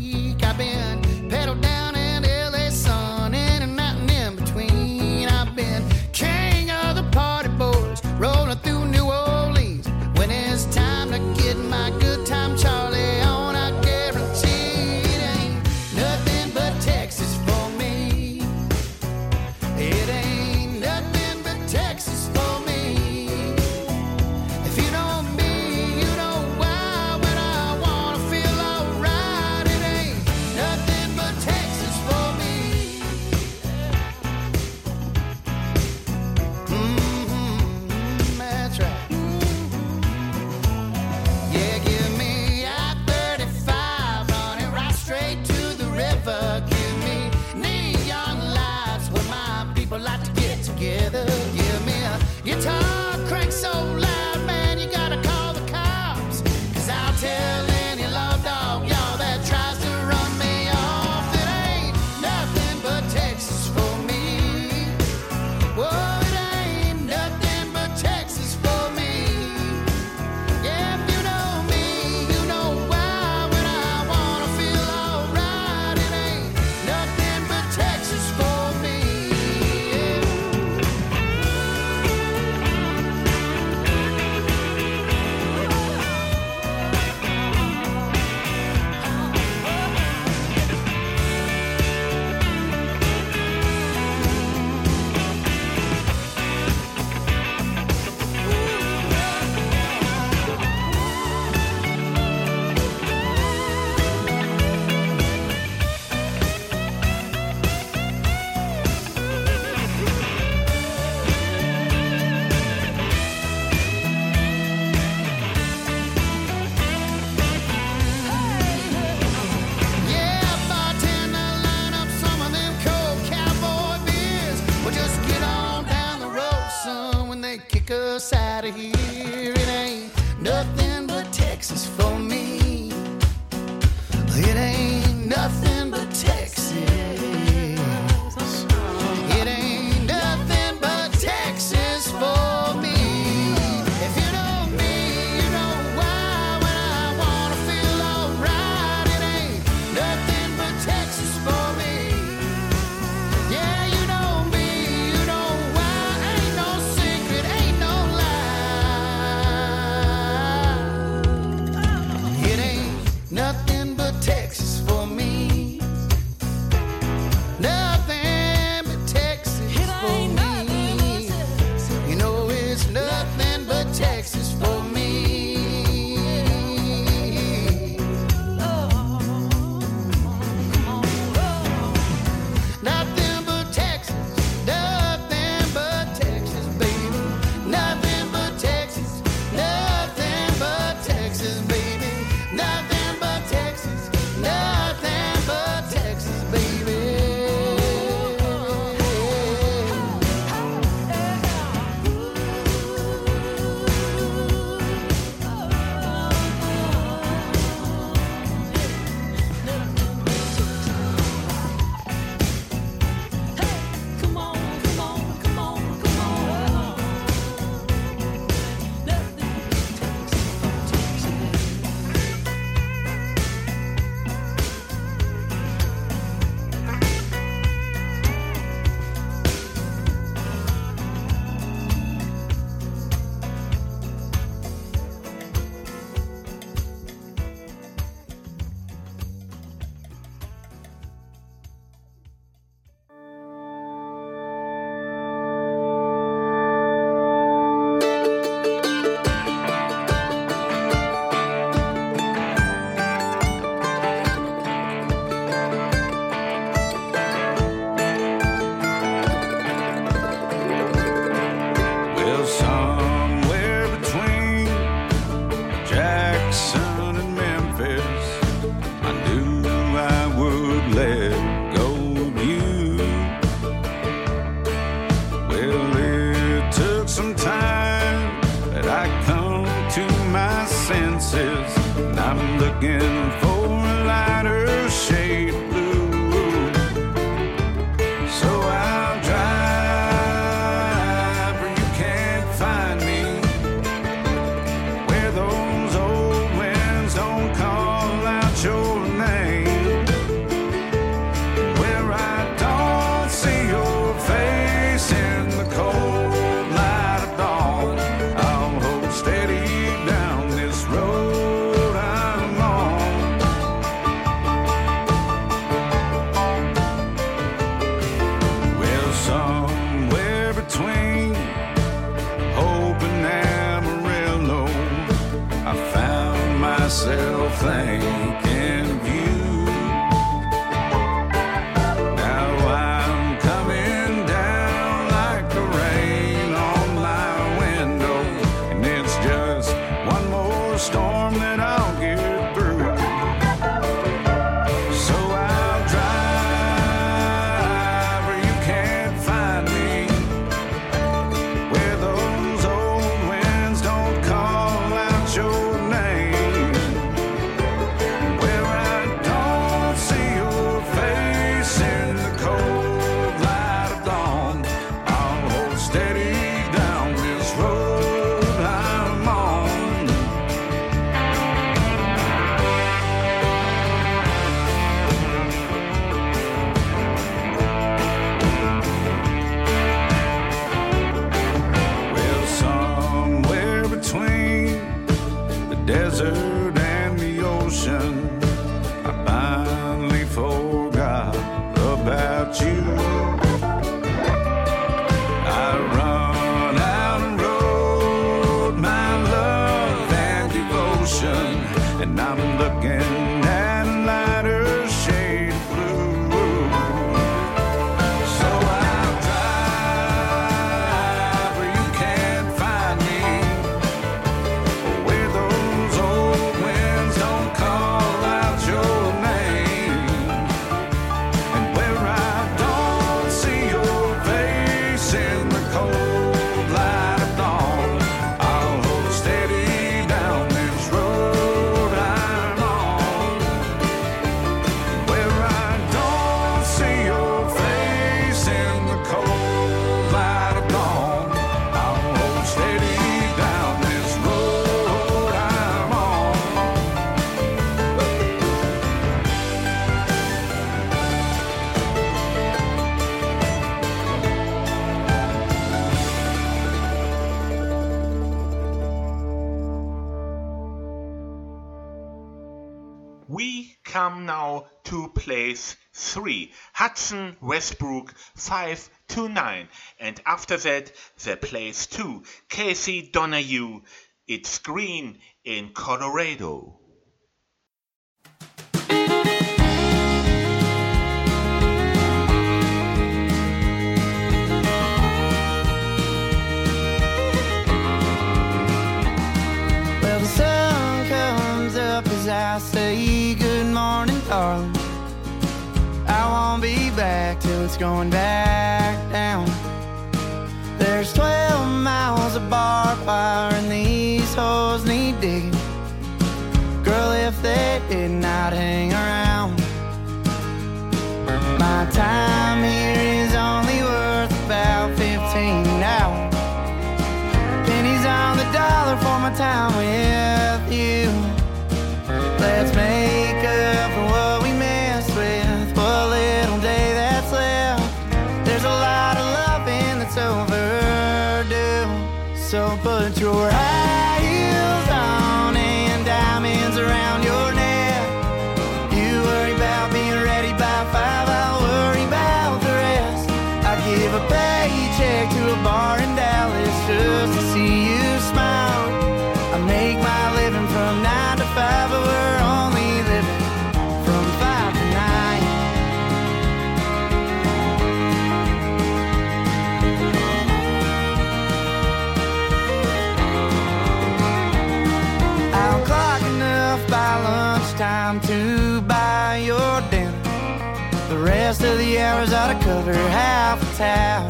looking for a lighter shade of blue. So I'll drive where you can't find me, where those old winds don't call out your name, where I don't see your face in the cold light of dawn. I'll hold steady down this road I'm on. Well, somewhere between Hope and Amarillo, I found myself thinking of you. Now I'm coming down like the rain on my window, and it's just one more storm that I'll get through. So I'll drive where you can't find me, where those old winds don't call out your name, where I don't see your face in the cold light of dawn. I'll hold steady down this road I'm on. Well, somewhere between the desert and the ocean, I finally forgot about you. I run out and road my love and devotion, and I'm looking at a lighter shade of blue. So I'll drive where you can't find me, where those old winds don't call out your name, and where I don't see your face in the cold light of dawn. I'll hold steady down this road I'm on, where I don't see your face in the cold light of dawn. I'll hold steady down this road I'm on. We come now to place 3, Hudson Westbrook 5 to 9, and after that the place 2, Casey Donahue, It's Green in Colorado. Well, the sun comes up as I say good morning, darling. I won't be back till it's going back down. There's 12 miles of barbed wire and these holes need digging. Girl, if they did not hang around, my time here is only worth about 15 now. Pennies on the dollar for my time with you. Let's make up for what we messed with, what little day that's left. There's a lot of loving that's overdue. So put your high heels on and diamonds around your neck. You worry about being ready by 5, I'll worry about the rest. I give a paycheck to a bar in Dallas just to see you smile. I make my living from 9 to 5, but we're only living from 5 to 9. I'll clock enough by lunchtime to buy your dinner. The rest of the hours ought to cover half a tab.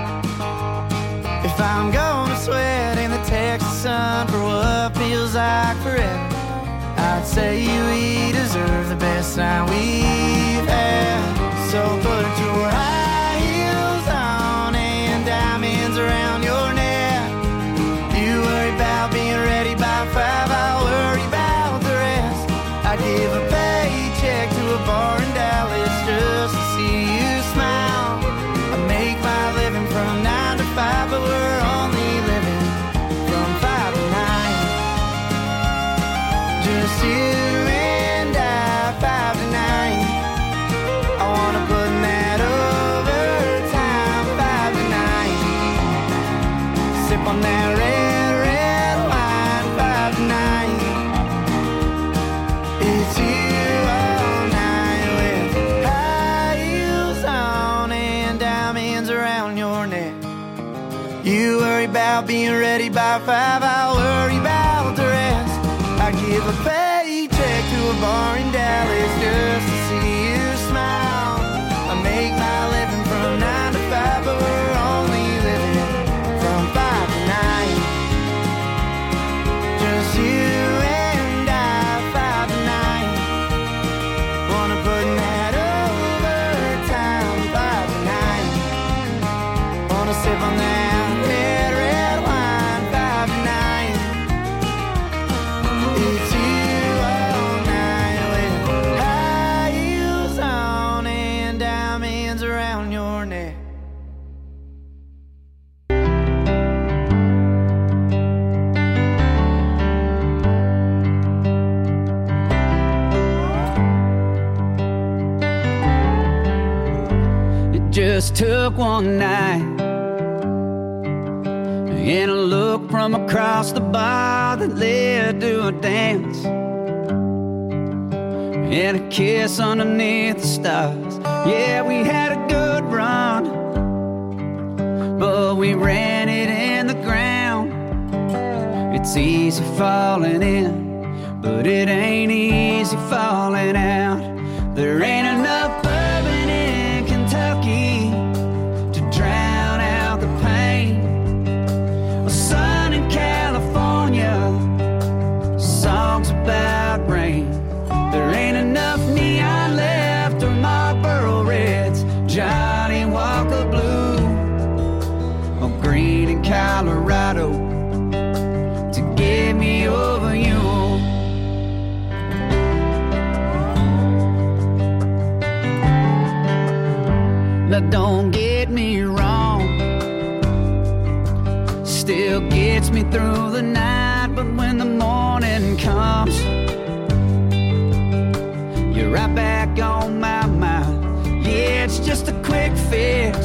If I'm gonna sweat in the Texas sun for what feels like forever, I'd say we deserve the best night we've had. So put your high heels on and diamonds around your neck. You worry about being ready by 5, I'll worry about the rest. I give a paycheck to a bar in Dallas just to see you smile. I make my living from 9 to 5, but we're only living from 5 to 9. Just you and I, 5 to 9. I wanna put in that overtime, 5 to 9. Sip on that red wine, 5 to 9. It's you all night with high heels on and diamonds around your neck. You worry about being ready by 5, I'll worry about the rest. I give a paycheck to a bar in Dallas just to see you smile. I make my living from 9 to 5, but we're only living from 5 to 9. Just you and I, 5 to 9. Wanna put in that overtime, 5 to 9. Wanna sip on that red wine, 5 to 9. It's you all night with high heels on and diamonds around your neck. It just took one night and a look from across the bar that led to a dance, and a kiss underneath the stars. Yeah, we had a good run, but we ran it in the ground. It's easy falling in, but it ain't easy falling out. There ain't enough bourbon in Kentucky to drown out the pain. Sun in California, songs about rain. There ain't enough neon left or Marlboro Reds, Johnny Walker Blue, or green in Colorado to get me over you. Now don't get me wrong, still gets me through the night, but when the morning comes, you're right back on my mind. Yeah, it's just a quick fix,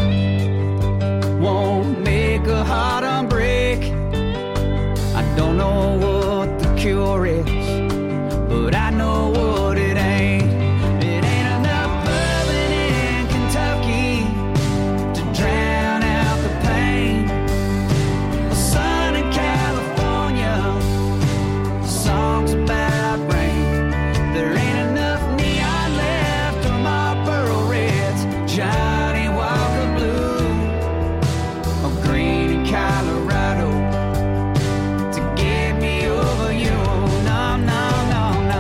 won't make a heart unbreak. I don't know what the cure is, but I know what it ain't. It ain't enough bourbon in Kentucky to drown out the pain. Sun in California, songs about rain. There ain't enough neon left or Marlboro Reds, Johnny Walker Blue, or green in Colorado to get me over you. No, no, no, no.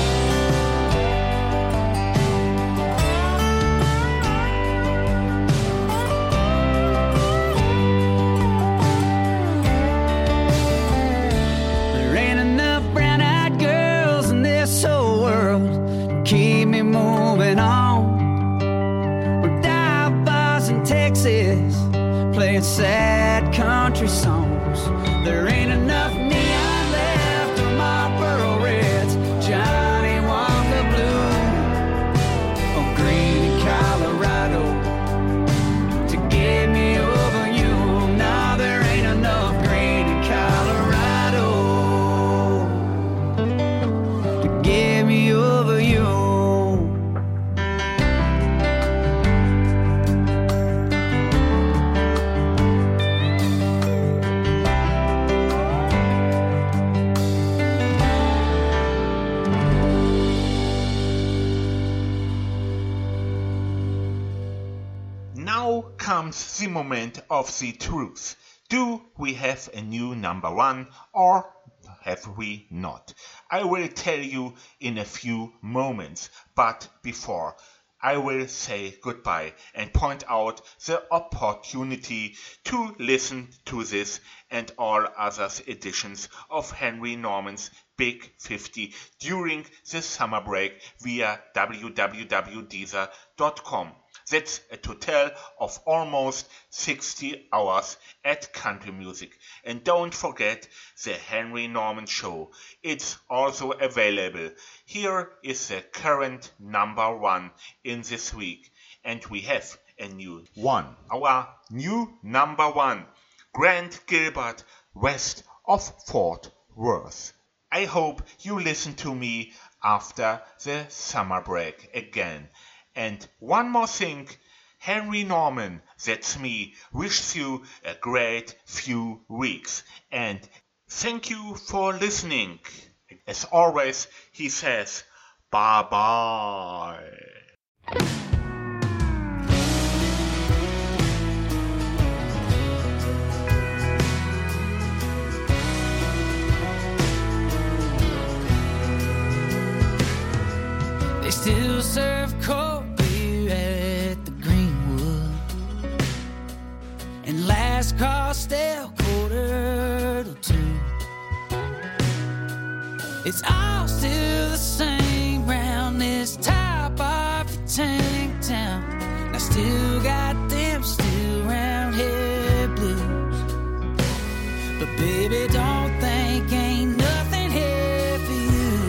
There ain't enough brown-eyed girls in this whole world to keep me moving on. We're dive bars in Texas, playing sad country songs. There ain't enough neon left or Marlboro Reds, Johnny Walker Blue, or green in Colorado to get me over you. No, there ain't enough green in Colorado to get me over you. Now comes the moment of the truth. Do we have a new number one, or have we not? I will tell you in a few moments, but before I will say goodbye and point out the opportunity to listen to this and all other editions of Henry Norman's Big 50 during the summer break via www.deezer.com. That's a total of almost 60 hours at country music. And don't forget the Henry Norman Show. It's also available. Here is the current number one in this week. And we have a new one. Our new number one, Grant Gilbert, West of Fort Worth. I hope you listen to me after the summer break again. And one more thing, Henry Norman, that's me, wishes you a great few weeks. And thank you for listening. As always, he says, bye-bye. They still serve cold beer at the Greenwood, and last call still quarter to 2. It's all still the same round this top of your tank town. I still got them still round head blues, but baby, don't think ain't nothing here for you.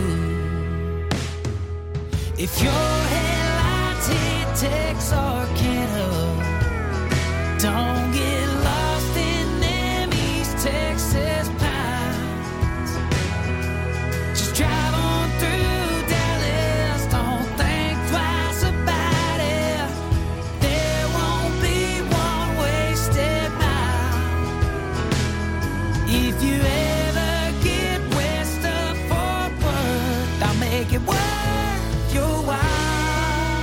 If your headlights hit Texarkana, don't get lost in them East Texas pines. Just drive on through Dallas, don't think twice about it. There won't be one wasted mile. If you ever get west of Fort Worth, I'll make it work. Your while.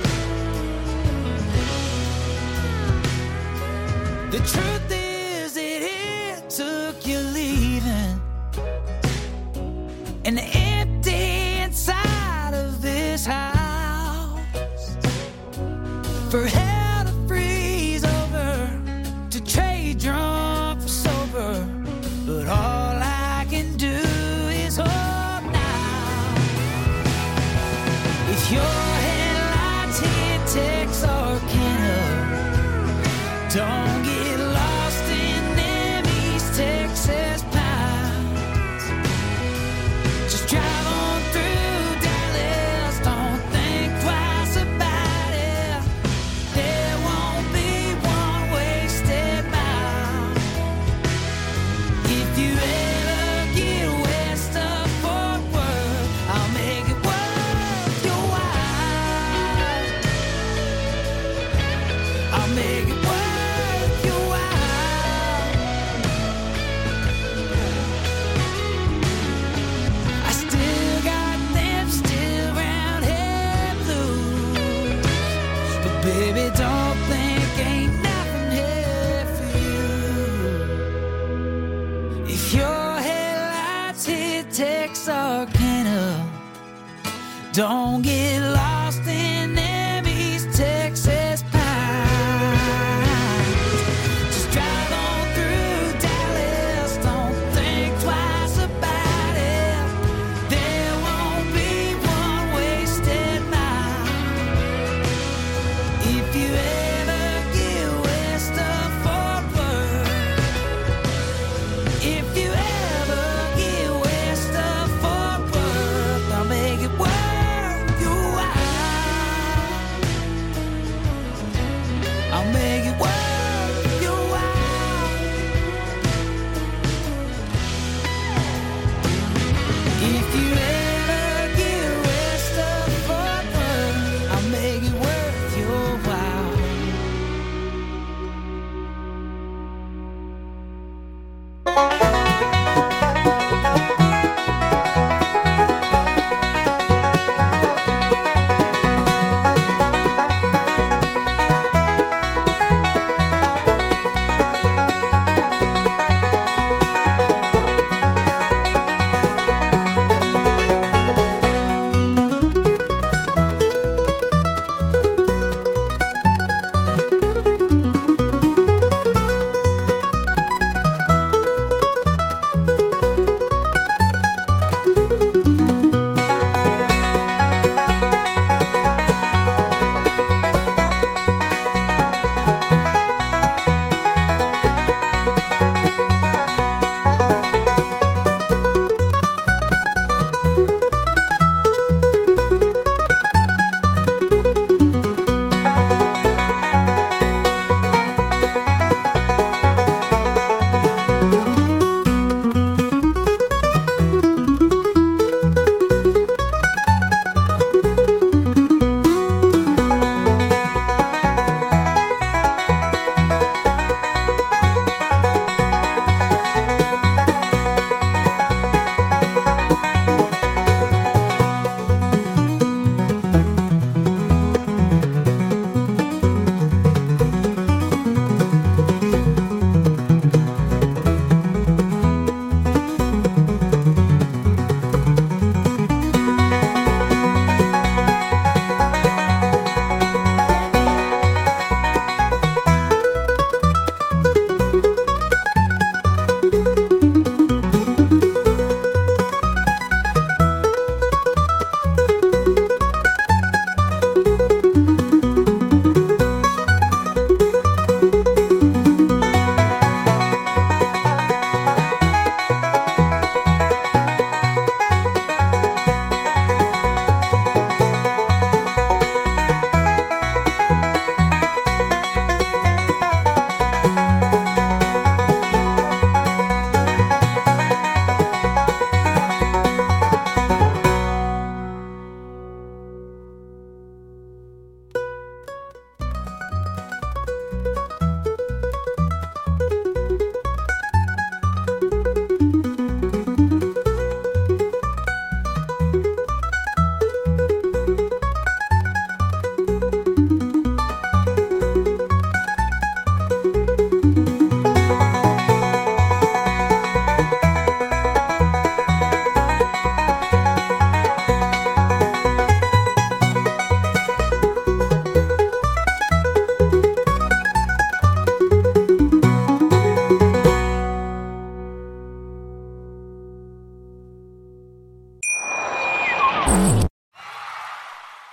The truth is it took you leaving, and the empty inside of this house for hell to freeze over, to trade drunk for sober. But all I can do is hope now. If your headlights hit Texarkana, don't get lost in them East Texas pines. Just drive on through Dallas, don't think twice about it. There won't be one wasted mile. If you ever get west of Fort Worth, I'll make it worth your while. I'll make it worth your while. I still got them still round head blues, but baby, don't think ain't nothing here for you. If your headlights hit Texarkana, don't get lost in them East Texas pines. Just drive on through Dallas, don't think twice about it. There won't be one wasted mile. If you ever get west of Fort Worth, if you ever get west of Fort Worth, I'll make it worth your while.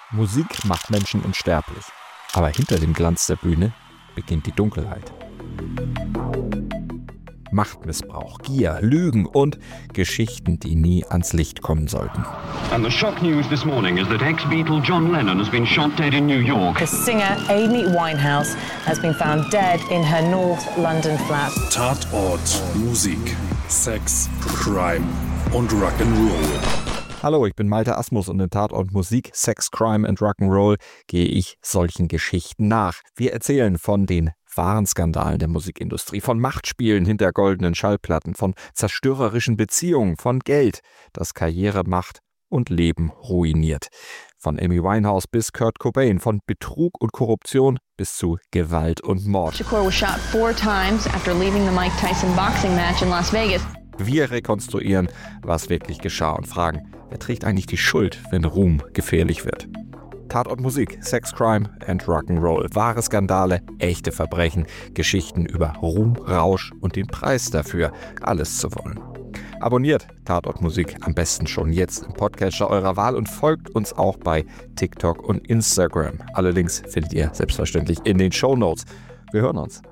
Musik macht Menschen unsterblich. Aber hinter dem Glanz der Bühne beginnt die Dunkelheit. Machtmissbrauch, Gier, Lügen und Geschichten, die nie ans Licht kommen sollten. And the shock news this morning is that ex-Beatle John Lennon has been shot dead in New York. The singer Amy Winehouse has been found dead in her North London flat. Tatort, Musik, Sex, Crime und Rock'n'Roll. Hallo, ich bin Malte Asmus und in Tatort Musik, Sex, Crime and Rock'n'Roll gehe ich solchen Geschichten nach. Wir erzählen von den wahren Skandalen der Musikindustrie, von Machtspielen hinter goldenen Schallplatten, von zerstörerischen Beziehungen, von Geld, das Karriere macht und Leben ruiniert. Von Amy Winehouse bis Kurt Cobain, von Betrug und Korruption bis zu Gewalt und Mord. Shakur was shot 4 times after leaving the Mike Tyson boxing match in Las Vegas. Wir rekonstruieren, was wirklich geschah und fragen, wer trägt eigentlich die Schuld, wenn Ruhm gefährlich wird? Tatort Musik, Sex, Crime and Rock'n'Roll. Wahre Skandale, echte Verbrechen, Geschichten über Ruhm, Rausch und den Preis dafür, alles zu wollen. Abonniert Tatort Musik am besten schon jetzt im Podcatcher eurer Wahl und folgt uns auch bei TikTok und Instagram. Alle Links findet ihr selbstverständlich in den Shownotes. Wir hören uns.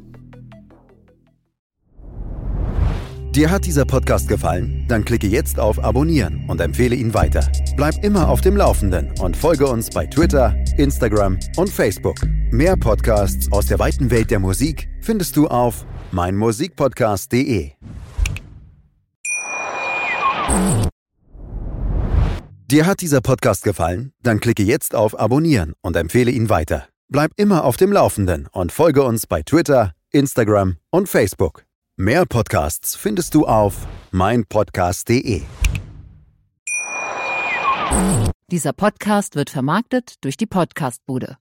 Dir hat dieser Podcast gefallen? Dann klicke jetzt auf Abonnieren und empfehle ihn weiter. Bleib immer auf dem Laufenden und folge uns bei Twitter, Instagram und Facebook. Mehr Podcasts aus der weiten Welt der Musik findest du auf meinmusikpodcast.de. Dir hat dieser Podcast gefallen? Dann klicke jetzt auf Abonnieren und empfehle ihn weiter. Bleib immer auf dem Laufenden und folge uns bei Twitter, Instagram und Facebook. Mehr Podcasts findest du auf meinpodcast.de. Dieser Podcast wird vermarktet durch die Podcastbude.